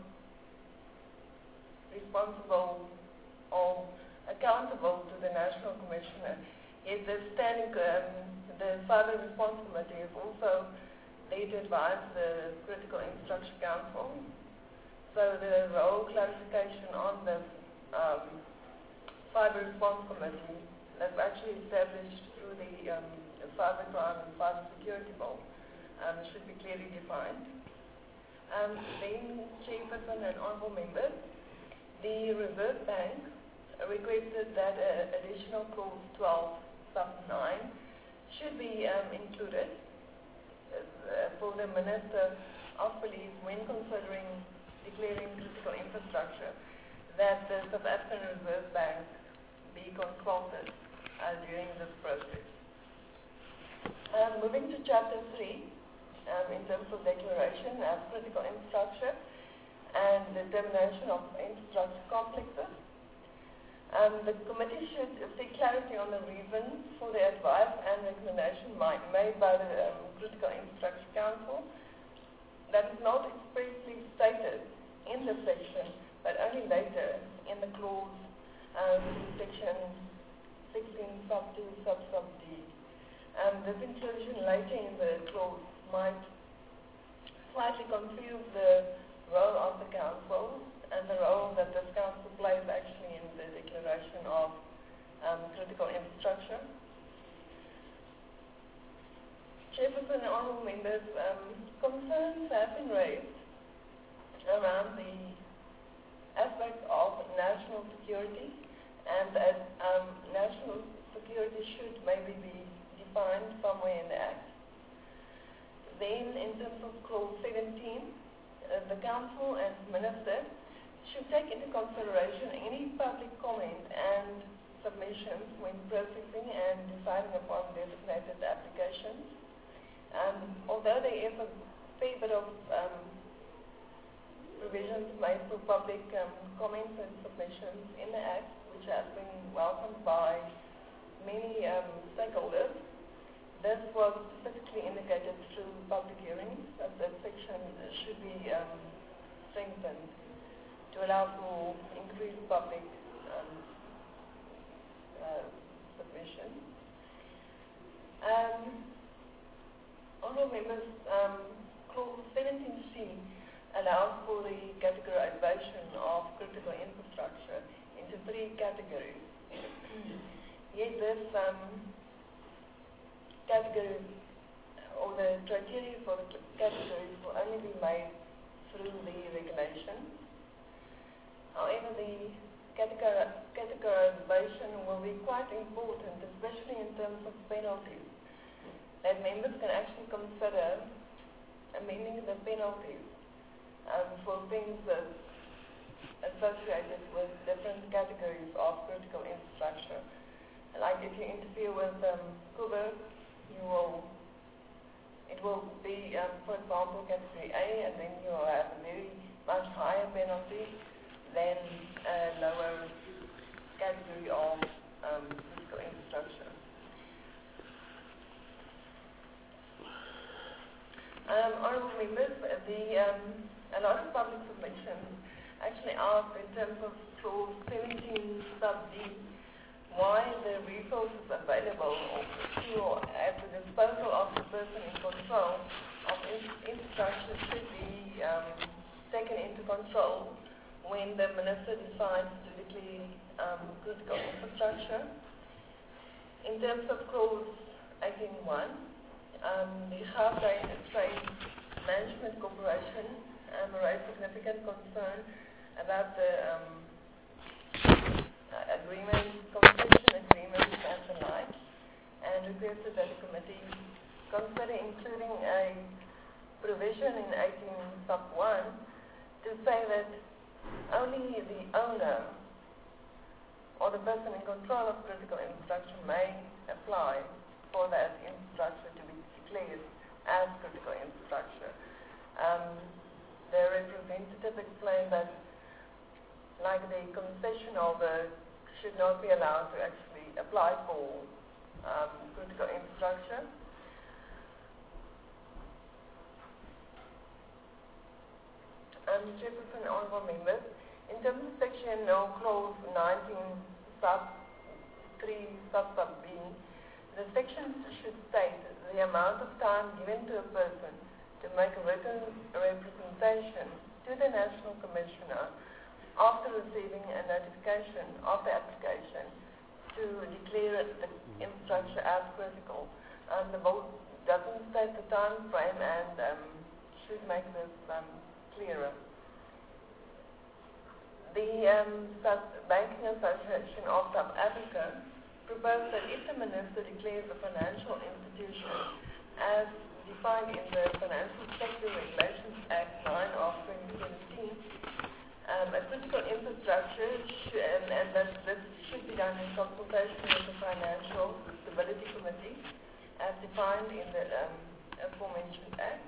responsible or accountable to the National Commissioner. Yet the standing, um, the Cyber Response Committee is also there to advise the Critical Infrastructure Council. So the role clarification on the um, Cyber Response Committee that's actually established through the um, Cybercrime and Cyber Security Bill um, should be clearly defined. Um, then, Chairperson and Honourable Members, the Reserve Bank requested that uh, additional clause twelve sub nine should be um, included uh, for the Minister of Police when considering declaring critical infrastructure, that the South African Reserve Bank be consulted uh, during this process. Um, moving to Chapter three, um, in terms of declaration of critical infrastructure and determination of infrastructure complexes, um, the committee should seek clarity on the reasons for the advice and recommendation made by the um, Critical Infrastructure Council that is not expressly stated in the section, but only later in the clause um, section sixteen sub two sub sub D. Um, this inclusion later in the clause might slightly confuse the role of the council and the role that this council plays actually in the declaration of um, critical infrastructure. Chairperson and honourable members, um, concerns have been raised around the aspect of national security, and that um, national security should maybe be defined somewhere in the Act. Then, in terms of clause seventeen, uh, the Council and Minister should take into consideration any public comment and submissions when processing and deciding upon designated applications. Um, although there is a fair bit of um, provisions made for public um, comments and submissions in the Act, which has been welcomed by many um, stakeholders, this was specifically indicated through public hearings, that that section should be um, strengthened to allow for increased public um, uh, submission. Um, honourable members, um, clause seventeen C allows for the categorization of critical infrastructure into three categories. Yet this um, category or the criteria for the categories will only be made through the regulation. However, the categor categorization will be quite important, especially in terms of penalties, that members can actually consider amending the penalties um, for things that associated with different categories of critical infrastructure. Like if you interfere with um, Kuber, you will, it will be, um, for example, category A, and then you will have a very much higher penalty than a lower category of um, critical infrastructure. Um, honourable members, the, um, a lot of public submissions actually ask in terms of clause seventeen sub D why the resources available to or at the disposal of the person in control of in infrastructure should be um, taken into control when the minister decides to declare um, critical infrastructure. In terms of clause eighteen one, um, the Gauteng Trade Management Corporation um, raised significant concern about the um, uh, agreement, concession agreements and the like, and requested that the committee consider including a provision in eighteen sub one to say that only the owner or the person in control of critical infrastructure may apply for that infrastructure to be declared as critical infrastructure. Um, the representative explained that, like the concession holder should not be allowed to actually apply for um, critical infrastructure. Um, Chairperson, honourable members, in terms of section no clause nineteen sub three sub sub B, the section should state the amount of time given to a person to make a written representation to the National Commissioner after receiving a notification of the application to declare the infrastructure as critical. Um, the vote doesn't state the time frame and um, should make this um, clearer. The um, Banking Association of South Africa proposed that if the minister declares a financial institution as defined in the Financial Sector Regulations Act nine of twenty seventeen, um, a critical infrastructure, sh and, and that this should be done in consultation with the Financial Stability Committee as defined in the um, aforementioned Act.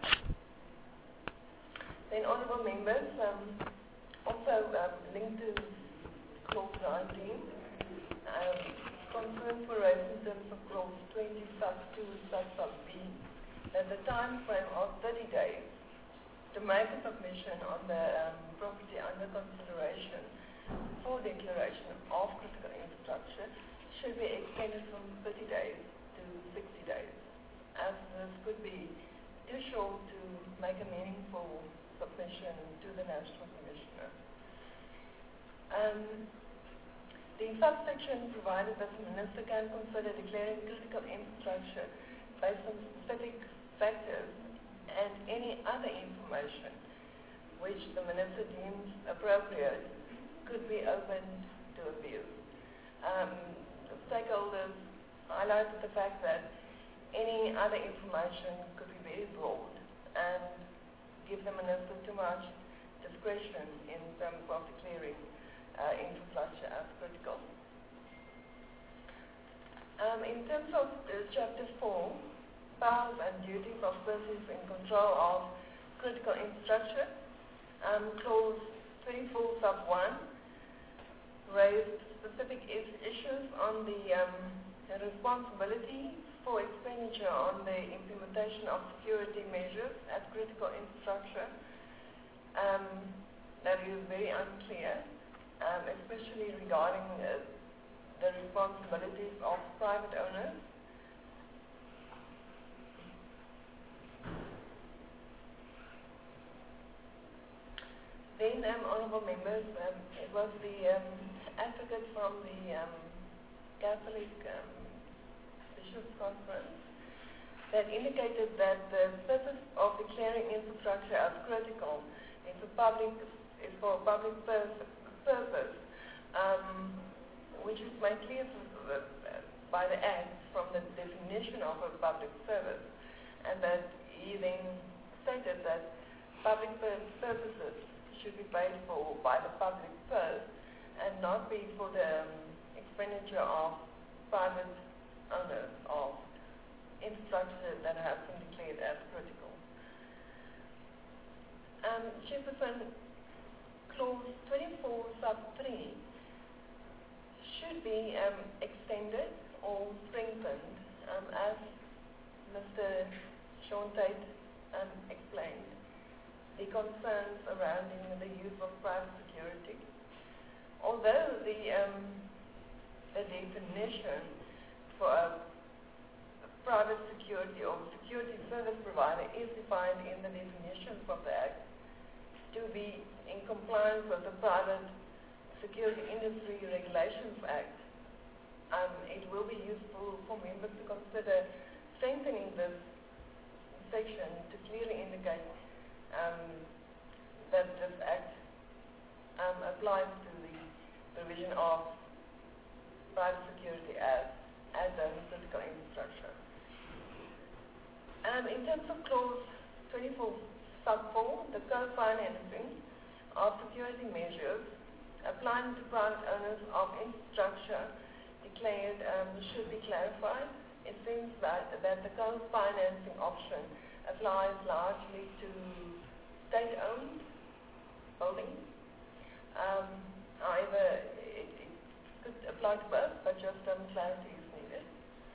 Then, honourable members, um, also um, linked to clause nineteen, um, concerns were raised in terms of clause twenty sub two sub sub B, that the time frame of thirty days to make a submission on the um, property under consideration for declaration of critical infrastructure should be extended from thirty days to sixty days, as this could be too short to make a meaningful submission to the National Commissioner. Um, the subsection provided that the Minister can consider declaring critical infrastructure based on specific factors and any other information which the Minister deems appropriate could be open to abuse. Um, the stakeholders highlighted the fact that any other information could be very broad and give the Minister too much discretion in terms of declaring uh, infrastructure as critical. Um, in terms of uh, Chapter four, powers and duties of persons in control of critical infrastructure, um, Clause thirty-four sub one raised specific is issues on the, um, the responsibility for expenditure on the implementation of security measures at critical infrastructure. Um, that is very unclear, um, especially regarding uh, the responsibilities of private owners. Then, um, honourable members, um, it was the um, advocate from the um, Catholic um, Bishops' Conference that indicated that the purpose of declaring infrastructure as critical is for public, is for public purpose, purpose um, which is made clear by the Act from the definition of a public service, and that he then stated that public purposes should be paid for by the public first and not be for the um, expenditure of private owners of infrastructure that have been declared as critical. Um, Chairperson, Clause twenty-four sub three should be um, extended or strengthened um, as Mister Sean Tate um, explained. The concerns surrounding the use of private security. Although the, um, the definition for a, a private security or security service provider is defined in the definitions of the Act to be in compliance with the Private Security Industry Regulations Act, um, it will be useful for members to consider strengthening this section to clearly indicate Um, that this Act um, applies to the provision of private security as, as a critical infrastructure. Um, in terms of Clause twenty-four sub four, the co-financing of security measures applying to private owners of infrastructure declared um, should be clarified. It seems that, that the co-financing option applies largely to state-owned buildings. Um, however, it, it could apply to both, but just some clarity is needed.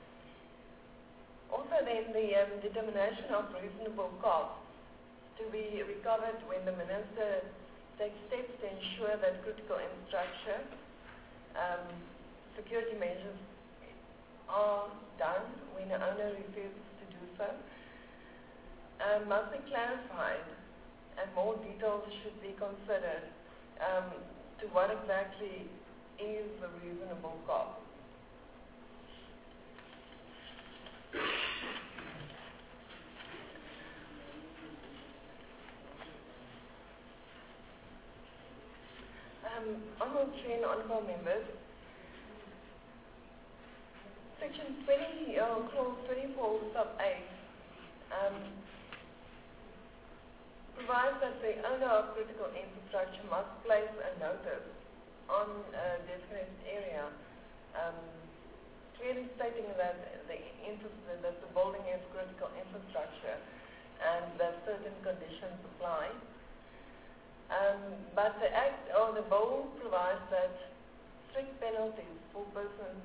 Also then, the um, determination of reasonable costs to be recovered when the Minister takes steps to ensure that critical infrastructure um, security measures are done when the owner refuses to do so. Um, must be clarified, and more details should be considered um, to what exactly is the reasonable cost. Um, Honourable Chair and Honourable Members, Section twenty, uh, Clause twenty-four sub eight um, provides that the owner of critical infrastructure must place a notice on a designated area, um, clearly stating that the, that the building is critical infrastructure and that certain conditions apply. Um, but the Act or the Bill provides that strict penalties for persons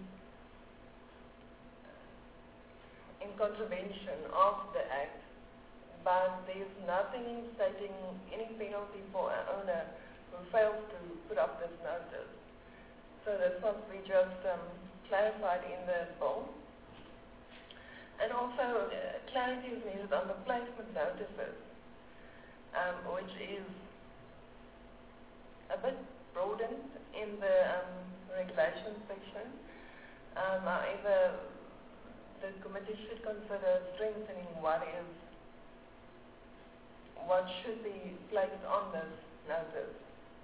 in contravention of the Act, but there is nothing stating any penalty for an owner who fails to put up this notice. So this must be just um, clarified in the bill. And also, uh, clarity is needed on the placement notices, um, which is a bit broadened in the um, regulation section. Um, however, the committee should consider strengthening what is what should be placed on this notice.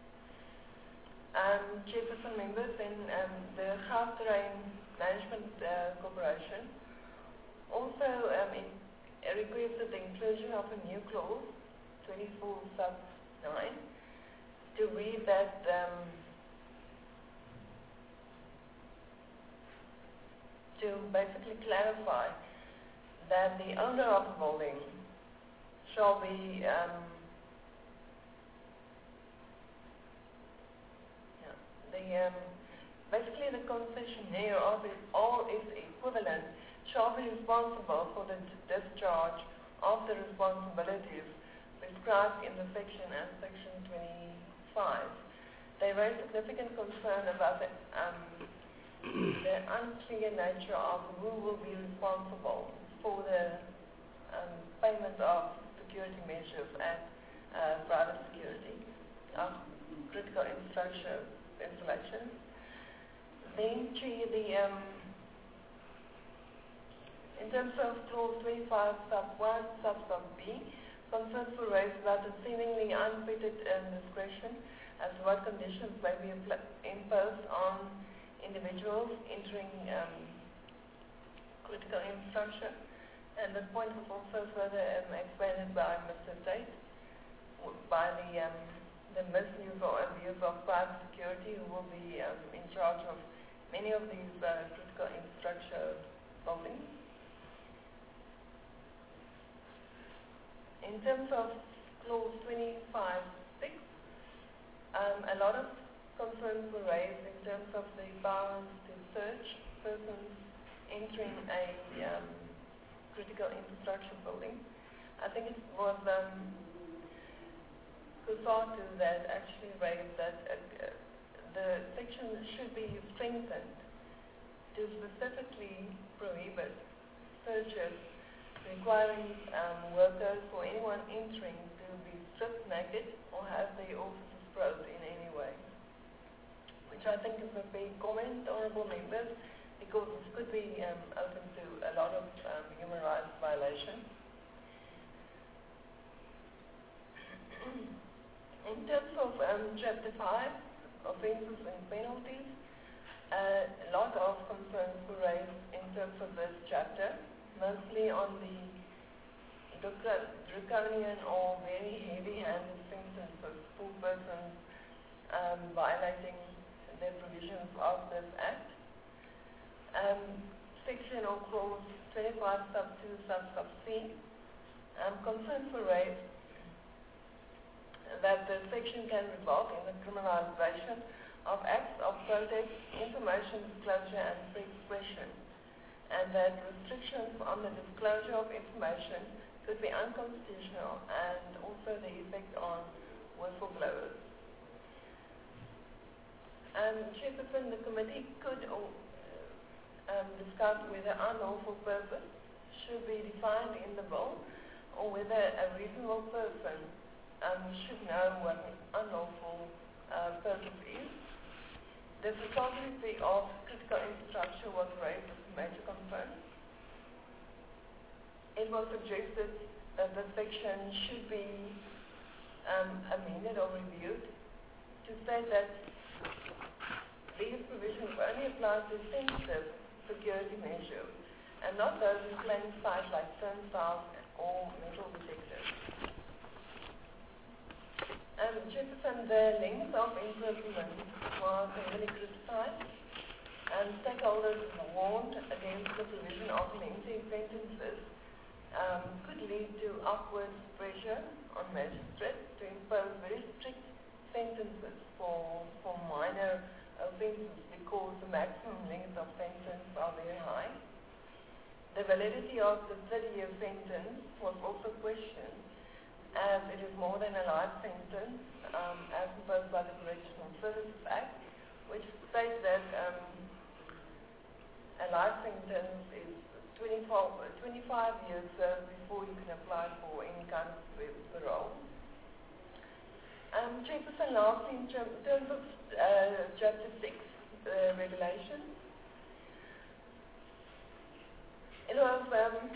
Um, Chairperson members, in um, the Gautrain Management uh, Corporation also um, in, uh, requested the inclusion of a new clause, twenty-four sub nine, to read that um, to basically clarify that the owner of the building shall be um, yeah, the um, basically the concessionaire of it, or its equivalent shall be responsible for the discharge of the responsibilities prescribed in the section and section twenty-five. They raise significant concern about the um, the unclear nature of who will be responsible for the um, payment of security measures and uh, private security of critical infrastructure installations. Then to the, um, in terms of clause twenty-five sub one sub sub B, concerns were raised about the seemingly unfettered um, discretion as to what conditions may be imposed on individuals entering um, critical infrastructure. And the point was also further um, expanded by Mister Tate by the, um, the misuse or abuse of private security, who will be um, in charge of many of these uh, critical infrastructure buildings. In terms of clause twenty-five six, um, a lot of concerns were raised in terms of the powers to search persons entering a um, critical infrastructure building. I think it was um, Kusatu that actually raised that uh, uh, the section should be strengthened to specifically prohibit searches requiring um, workers or anyone entering to be stripped naked or have their offices probed in any way, which I think is a big comment, honourable members, because this could be um, open to a lot of um, human rights violations. In terms of um, Chapter five, offences and penalties, uh, a lot of concerns were raised in terms of this chapter, mostly on the draconian or very heavy-handed sentences for persons um, violating the provisions of this Act. Um, section or clause twenty-five sub two sub sub C, um, concerns were raised that the section can result in the criminalization of acts of protest, information disclosure and free expression, and that restrictions on the disclosure of information could be unconstitutional and also the effect on whistleblowers. Um, Chairperson, the committee could um, discuss whether unlawful purpose should be defined in the bill or whether a reasonable person um, should know what unlawful uh, purpose is. The photography of critical infrastructure was raised as a major concern. It was suggested that the section should be um, amended or reviewed to say that these provisions only apply to sensitive security measures and not those in plain sight like turnstiles or metal detectors. Um, Jefferson, the length of imprisonment was heavily criticized, and stakeholders warned against the provision of lengthy sentences um, could lead to upward pressure on magistrates to impose very strict sentences for, for minor offences because the maximum length of sentence are very high. The validity of the thirty-year sentence was also questioned, as it is more than a life sentence, um, as imposed by the Correctional Services Act, which states that um, a life sentence is twenty-five years served before you can apply for any kind of parole. Um, Chairperson, lastly, in terms of uh, Chapter six, uh, regulations, it was um,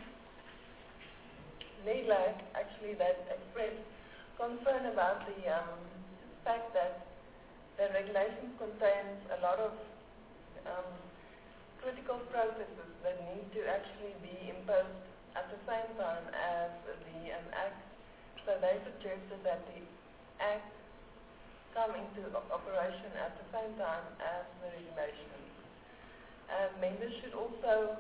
NEDLAC actually that expressed concern about the um, fact that the regulations contains a lot of um, critical processes that need to actually be imposed at the same time as the um, Act. So they suggested that the Act come into operation at the same time as the regulations. And members should also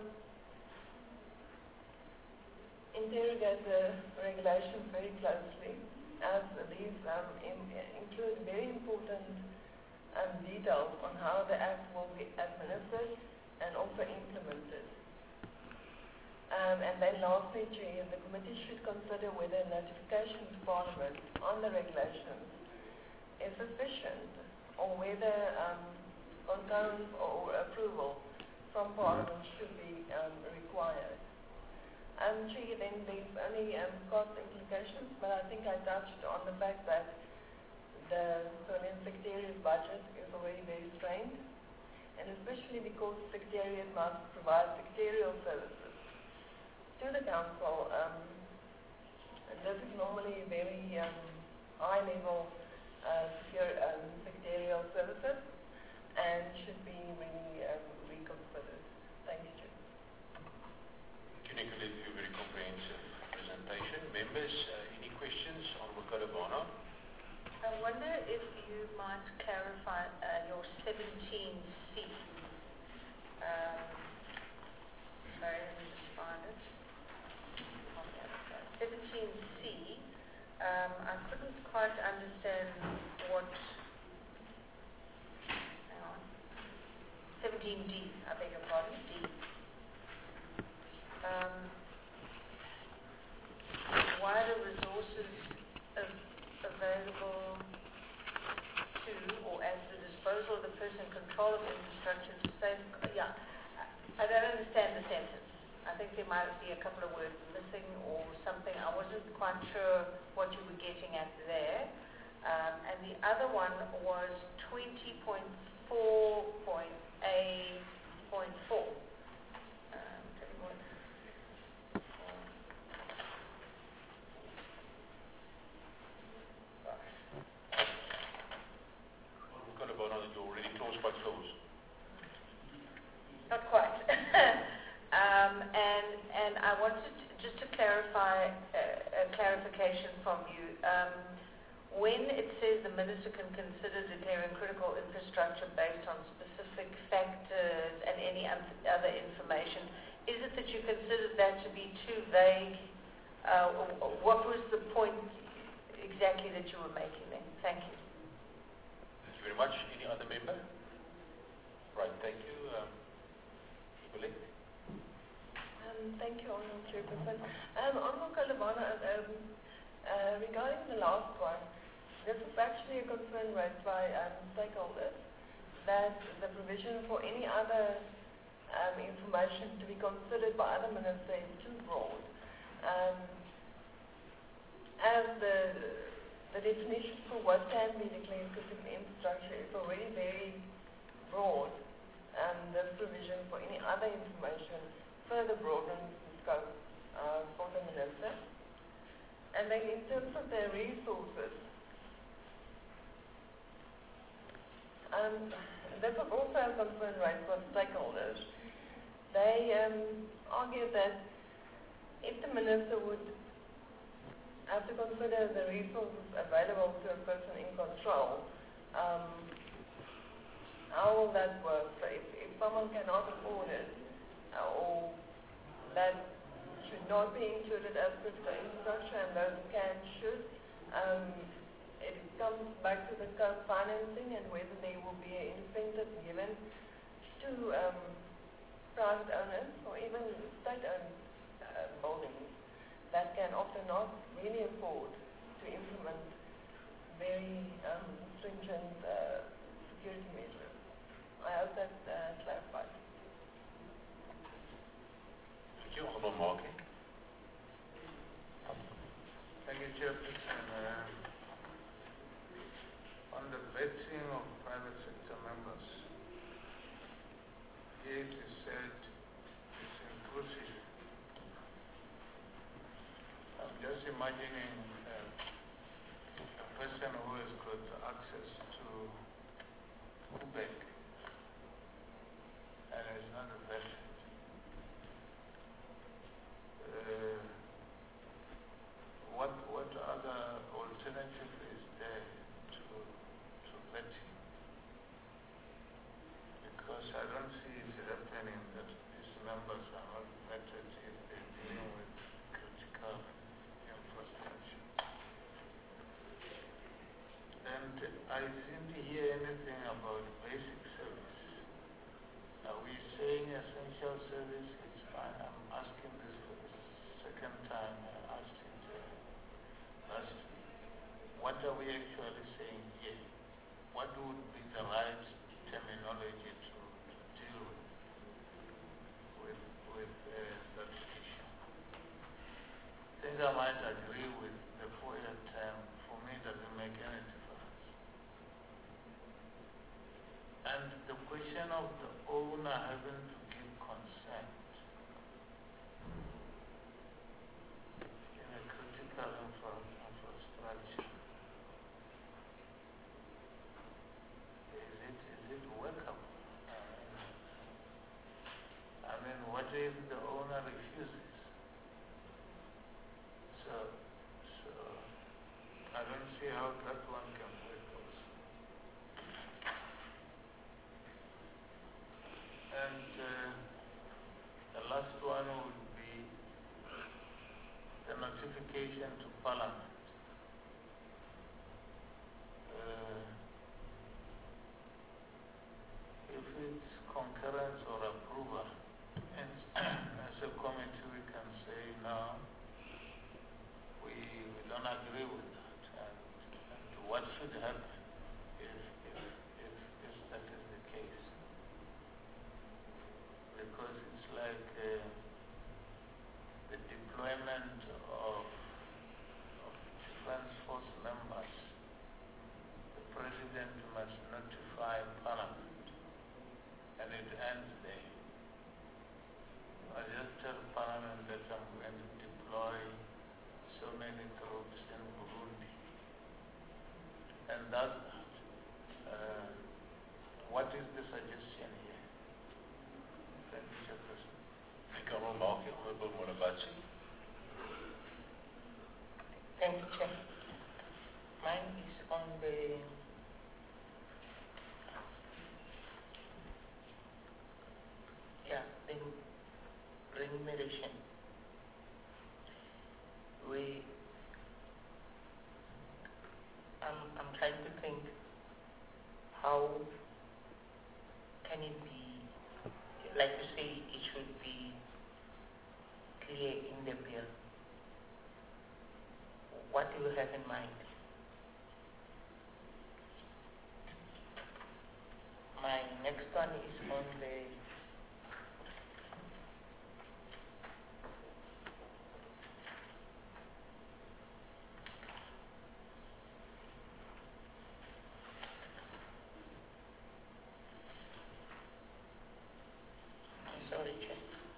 interrogate the regulations very closely, as these um, in, include very important um, details on how the Act will be administered and also implemented. Um, and then lastly, Chair, the committee should consider whether notification to Parliament on the regulations is sufficient or whether um, concurrence or approval from Parliament should be um, required. Um, Chair, then there's only um, cost implications, but I think I touched on the fact that the Civilian Secretariat budget is already very strained, and especially because the Secretariat must provide secretarial services to the Council. Um, this is normally very um, high-level uh, secure, um, secretarial services and should be really um, reconsidered. Thank you, Chair. Thank you, Nicolette, for your very comprehensive presentation. Members, uh, any questions on Mokolobana? I wonder if you might clarify uh, your seventeen C. Um, sorry, let me just find it. seventeen C, um, I couldn't quite understand what, hang on, seventeen D, I beg your pardon, D. Um, wider resources av available to or at the disposal of the person in control of infrastructure to save, yeah, I don't understand the sentence. I think there might be a couple of words missing or something. I wasn't quite sure what you were getting at there. Um, and the other one was twenty point four point A point four. Um, You're already close by close. Not quite. um, and and I wanted to, just to clarify uh, a clarification from you. Um, when it says the minister can consider declaring critical infrastructure based on specific factors and any other information, is it that you considered that to be too vague? Uh, what was the point exactly that you were making then? Thank you. Thank you very much. Any other member? Right, thank you. Um, um, thank you, Honourable Chairperson. Um, on Mokolobana, um, uh, regarding the last one, this is actually a concern raised by um, stakeholders that the provision for any other um, information to be considered by other ministers is too broad. Um, as the the definition for what can be declared critical infrastructure is already very broad, and this provision for any other information further broadens the scope uh, for the minister. And then in terms of the resources, um, this was also a concern raised by stakeholders. They um, argued that if the minister would have to consider the resources available to a person in control, um, how will that work? So if, if someone cannot afford it, uh, or that should not be included as critical infrastructure, and those who can should, um, it comes back to the co-financing and whether there will be an incentive given to um, private owners or even state-owned uh, buildings that can often not really afford to implement very um, stringent uh, security measures. I hope that uh, clarifies. Thank you. Honourable Markey. Thank you, Chairperson. Uh, on the vetting of private sector members, here it is said it's inclusive. I'm just imagining uh, a person who has got access to Quebec and is not vetted. Uh, what what other alternative is there to to vetting? Because I don't see it happening that these members are not vetted if they're dealing with critical infrastructure. And I didn't hear anything about basic service. Are we saying essential service is fine? I'm asking this for the second time. I asked it uh, last week. What are we actually saying here? What would be the right terminology to, to deal with with, with uh, that issue. I think I might agree with the four-year term. For me, it doesn't make any difference. And the question of the owner having to give consent in a critical infra infrastructure, is it, is it workable? I mean, I mean, what if the owner refuses? So, so I don't see how that one can work also. And uh, the last one would be the notification to Parliament. Uh, if it's concurrence or approval, and as a committee we can say no, we, we don't agree with that. And, and what should happen if, if, if, if that is the case? Because it's like uh, the deployment of, of defense force members. The president must notify Parliament, and it ends there. I just tell Parliament that I'm going to deploy so many troops in Burundi, and that's that. Uh, what is the suggestion here? Thank you, Chairperson. Thank you, Honourable Mark. Honourable Morabatsi. Thank you, Chair. Mine is on the yeah, the remuneration. We I'm I'm trying to think how can it be, like you say, it should be clear in the bill. What do you have in mind? My next one is on the sorry, Chair.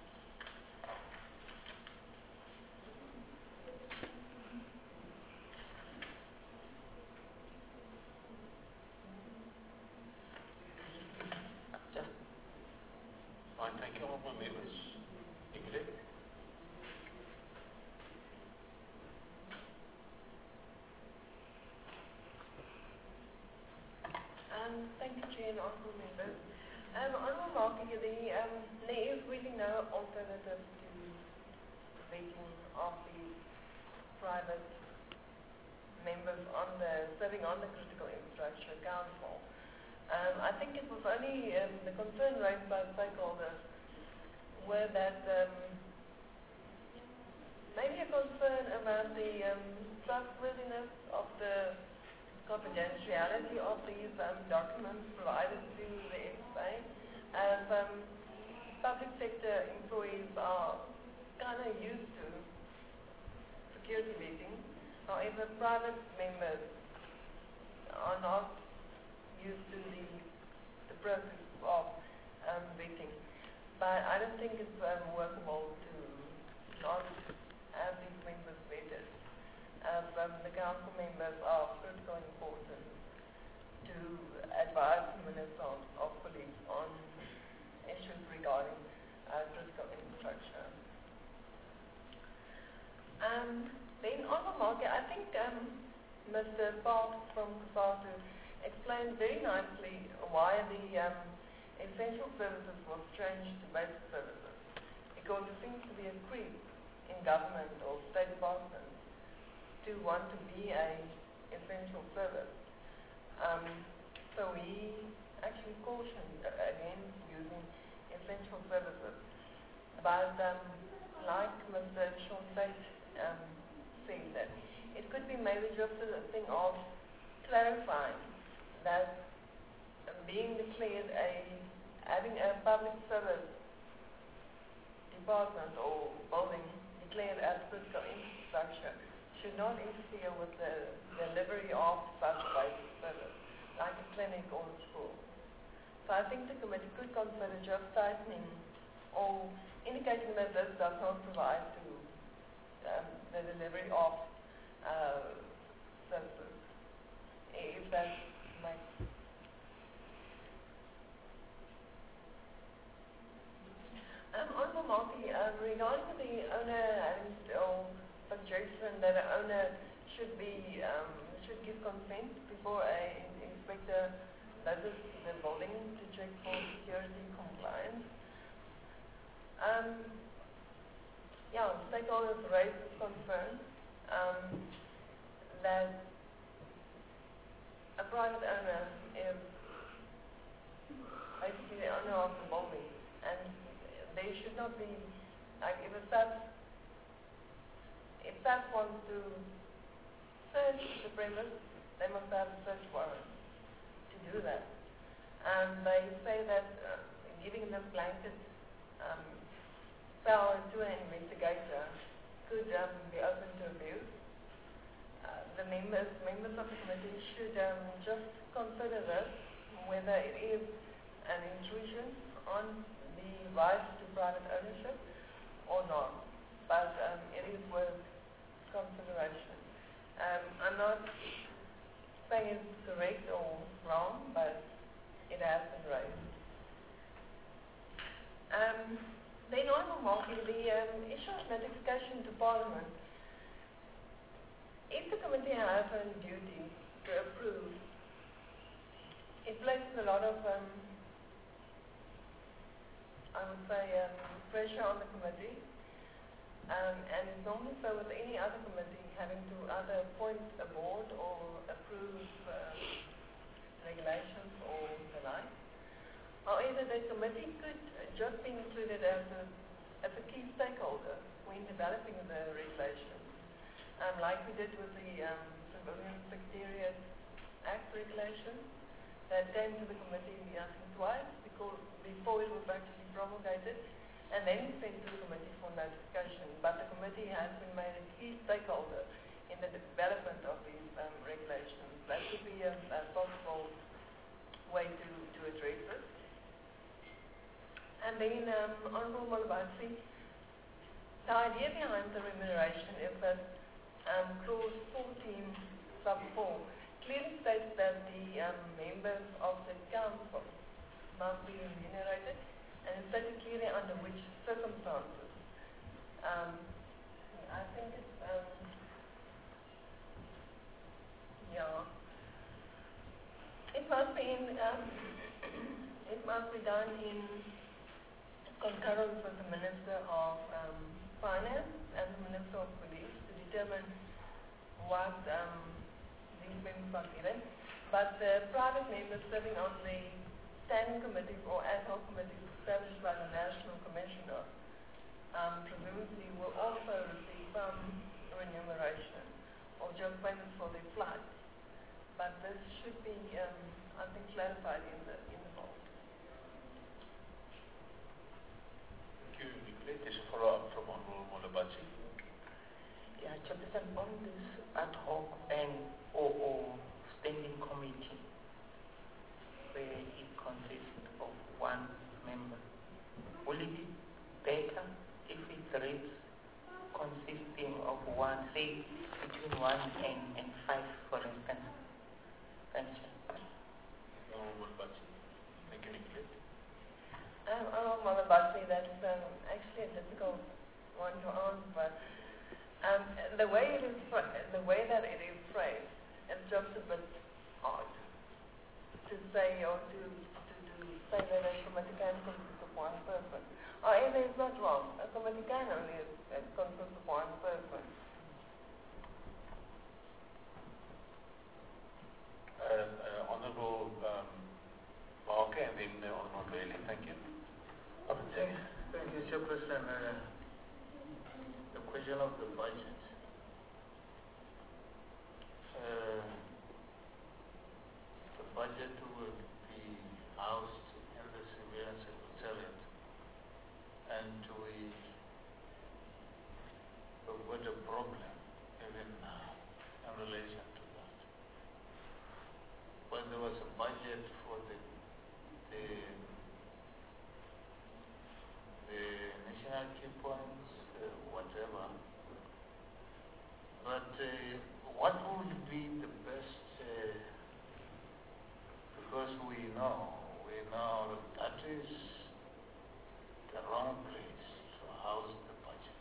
Just Fine, thank you, Honourable Members. Nicolette. Um, thank you, Chair and honourable members. Um, honourable Mark, the, um, there is really no alternative to vetting of the private members on the serving on the Critical Infrastructure Council. Um, I think it was only um, the concern raised by stakeholders were that um, maybe a concern around the um, trustworthiness of the confidentiality of these um, documents provided to the F S A, as um, public sector employees are kind of used to security vetting. However, private members are not used to the, the process of um, vetting. But I don't think it's um, workable to not have these members vetted, as um, the council members are of critical importance to advise the Minister of, of Police on issues regarding uh, critical infrastructure. Um, then on the market, I think um, Mister Park from COSATU explained very nicely why the um, essential services was changed to basic services, because there seems to be a creep in government or state departments to want to be a essential service. Um, so we actually cautioned against using essential services. But um, like Mister Sean Tate um, said, that it could be maybe just a thing of clarifying that being declared a, having a public service department or building declared as critical infrastructure should not interfere with the delivery of such basic service, like a clinic or a school. So I think the committee could consider just tightening or indicating that this does not provide to um, the delivery of uh, services. If that makes Um, Honourable Marty, um, regarding the owner and or suggestion that an owner should be um, should give consent before an inspector visits the building to check for security compliance. Um, yeah, stakeholders raised this concern um, that a private owner is basically the owner of the building, and they should not be, like if a staff, if staff wants to search the premise, they must have a search warrant to do that. And they say that uh, giving them blanket um, power to an investigator could um, be open to abuse. Uh, the members, members of the committee should um, just consider this, whether it is an intrusion on the rights to private ownership or not, but um, it is worth consideration. Um, I'm not saying it's correct or wrong, but it has been raised. Um, then Honourable Marty, the um, issue of notification to Parliament. If the committee has a duty to approve, it places a lot of um, I would say, um, pressure on the committee, um, and it's normally so with any other committee having to either appoint a board or approve uh, regulations or the like. However, the committee could just be included as a, as a key stakeholder when developing the regulations, um, like we did with the um, Civilian Secretariat Act regulation that came to the committee, I think, twice because before it was actually promulgated, and then sent to the committee for notification. But the committee has been made a key stakeholder in the development of these um, regulations. That could be a, a possible way to, to address it. And then, um, Honourable Molobasi, the idea behind the remuneration is that um, clause fourteen sub four clearly states that the um, members of the council must be remunerated, and it's stated clearly under which circumstances. Um, I think it's, um, yeah, it must be in, um, it must be done in concurrence with the Minister of um, Finance and the Minister of Police to determine what um, these members are given. But the private members serving on the standing committees or ad hoc committees established by the National Commissioner um, presumably will also receive some remuneration or just payments for their flights. But this should be, um, I think, clarified in the in the law. Thank you, Nicolette. There's a follow-up from Honourable Molobasi. Yeah, Chairperson, on this ad hoc and or, or standing committee, where it consists of one member, will it be better if it reads consisting of one, say between one and, and five, for instance? Thank you. Honourable Molobasi. Thank you, Nicolette. Um, Honourable Molobasi, that's um, actually a difficult one to answer. Um, the way it is, the way that it is phrased, it's just a bit odd to say or to to, to say that a committee can consist of one person. However, it's not wrong. A committee can only uh, consist of one person. Uh, uh, Honourable um, Barker and then uh, Honourable Bailey. Thank you. Thank, thank you, Chairperson. Uh, the question of the budget. Uh, the budget will be relation to that. When there was a budget for the the, the national key points, uh, whatever, but uh, what would be the best, uh, because we know, we know that is the wrong place to house the budget.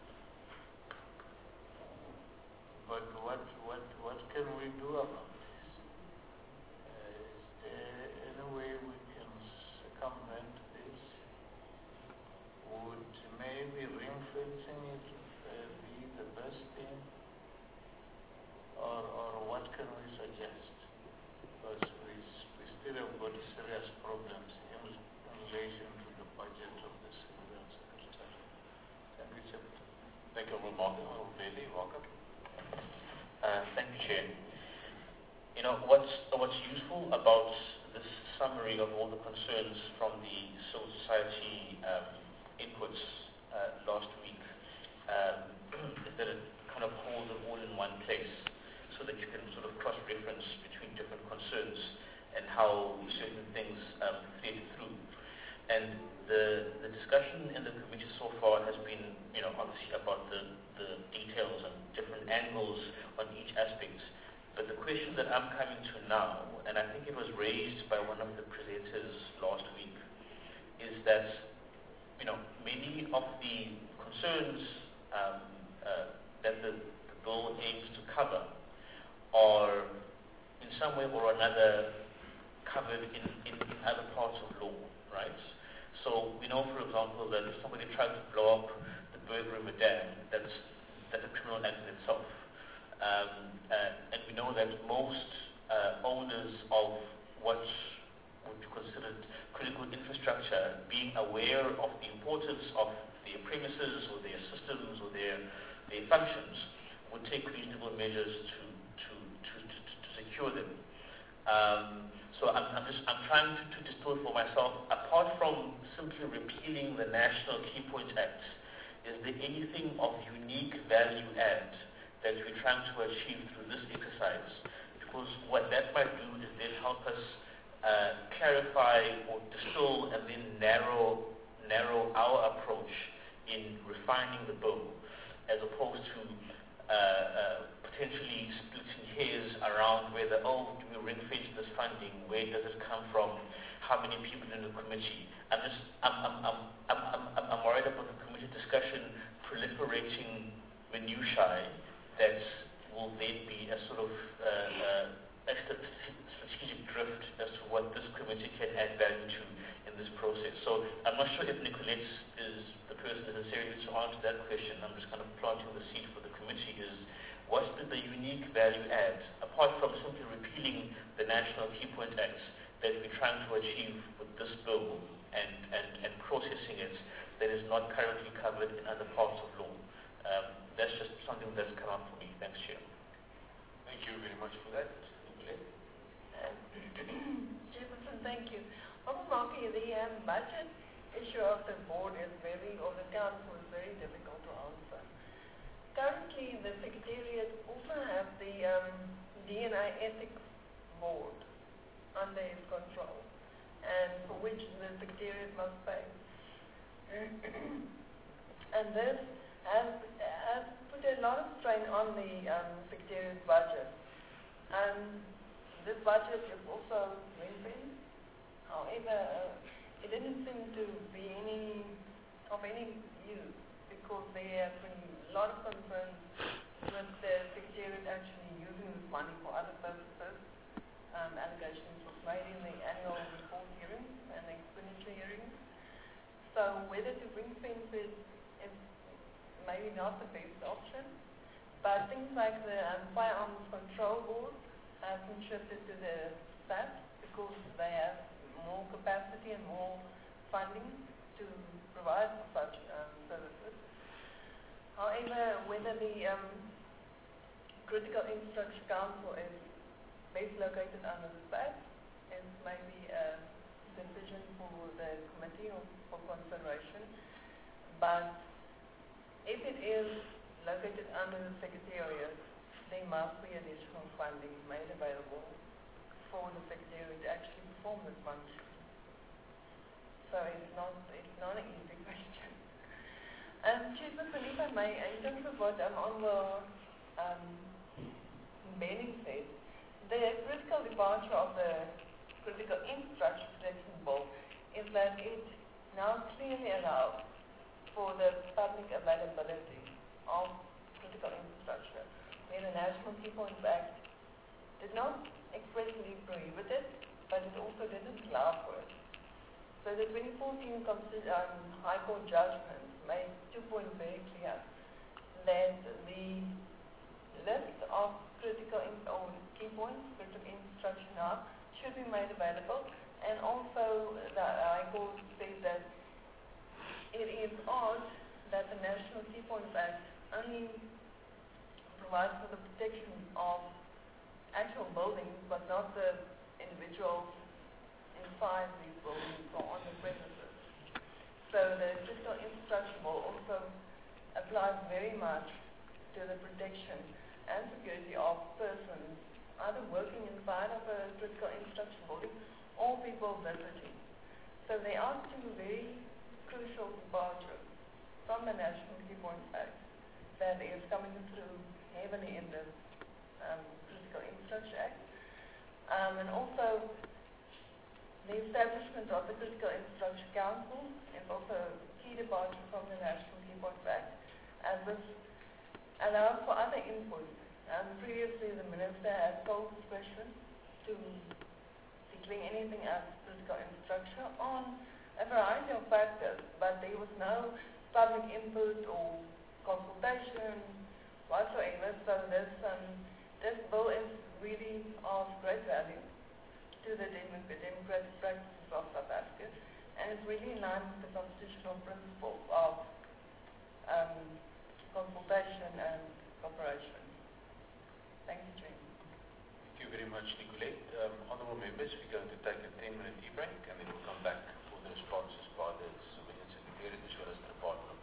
But what, what, what can we do about this? Uh, is there any way we can circumvent this? Would maybe ring fencing it uh, be the best thing? Or, or what can we suggest? Because we, we still have got serious problems in, in relation to the budget of the civilian secretary. Thank you, Chair. Thank you, Honourable Bailey. Welcome. Uh, thank you, Chair. You know, what's, what's useful about this summary of all the concerns from the civil society um, inputs uh, last week um, is that it kind of holds it all in one place so that you can sort of cross-reference between different concerns and how certain things um, thread through. And the, the discussion in the committee so far has been, you know, obviously about the, the details and different angles on each aspect. But the question that I'm coming to now, and I think it was raised by one of the presenters last week, is that, you know, many of the concerns um, uh, that the, the bill aims to cover are in some way or another covered in, in, in other parts of law, right? So we know, for example, that if somebody tried to blow up the Berg River Dam, that's, that's a criminal act in itself. Um, uh, and we know that most uh, owners of what would be considered critical infrastructure, being aware of the importance of their premises or their systems or their, their functions, would take reasonable measures to, to, to, to, to secure them. Um, so I'm, I'm just I'm trying to, to distill for myself, apart from simply repealing the National Key Points Act, is there anything of unique value add that we're trying to achieve through this exercise? Because what that might do is then help us uh, clarify or distill and then narrow narrow our approach in refining the bill, as opposed to uh, uh, potentially splitting hairs around whether, oh, do we ring fence this funding? Where does it come from? How many people in the committee? I'm just, I'm, I'm, I'm, I'm, I'm, I'm worried about the committee discussion proliferating minutiae that will then be a sort of uh, uh, extra strategic drift as to what this committee can add value to in this process. So I'm not sure if Nicolette is the person necessarily to answer that question. I'm just kind of planting the seed for the committee is, what's the, the unique value add, apart from simply repealing the National Key Point Act, that we're trying to achieve with this bill and, and, and processing it that is not currently covered in other parts of law? Um, that's just something that's come up for me. Thanks, Chair. Thank you very much for that. Chairperson, thank you. Honourable Markie, the um, budget issue of the board is very, or the council is very difficult to answer. Currently, the Secretariat also have the um, D N I Ethics Board under its control, and for which the Secretariat must pay. And this has, has put a lot of strain on the um, Secretariat budget. And this budget is also ring-fenced. However, uh, it didn't seem to be any of any use because there have been a lot of concerns with the Secretariat actually using this money for other purposes. Um, allegations was made in the annual report hearings and expenditure hearings. So whether to ring-fence it is maybe not the best option, but things like the um, Firearms Control Board have been shifted to the staff because they have more capacity and more funding to provide such um, services. However, whether the um, Critical Infrastructure Council is best located under the staff is maybe a decision for the committee or for consideration. But if it is located under the Secretariat, there must be additional funding made available for the Secretary to actually perform this function. So it's not, it's not an easy question. Um, Chairperson, if I may, in terms of what um, Honourable um, Benning said, the critical departure of the Critical Infrastructure Protection Bill is that it now clearly allows for the public availability of critical infrastructure, where the National Key Points Act did not expressly prohibit it, but it also didn't allow for it. So the twenty fourteen Constitu- um, High Court judgment made two points very clear, that the list of critical in- or key points, critical infrastructure now, should be made available, and also the High Court said that it is odd that the National Key Points Act only provides for the protection of actual buildings, but not the individuals inside these buildings or on the premises. So the critical infrastructure law also applies very much to the protection and security of persons either working inside of a critical infrastructure building or people visiting. So there are two very crucial departures from the National Key Points Act that is coming through heavily in the um, Critical Infrastructure Act. Um, and also the establishment of the Critical Infrastructure Council is also a key departure from the National Key Points Act, as this allows for other input. Um, previously, the Minister had sole discretion to declare anything as critical infrastructure on a variety of factors, but there was no public input or consultation whatsoever, so this, um, this bill is really of great value to the democratic practices of South Africa, and it's really in line with the constitutional principle of um, consultation and cooperation. Thank you, Chair. Thank you very much, Nicolette. Um, honourable members, we're going to take a ten minute tea break, and then we'll come back for the responses by the Civilian Secretariat as well as the Department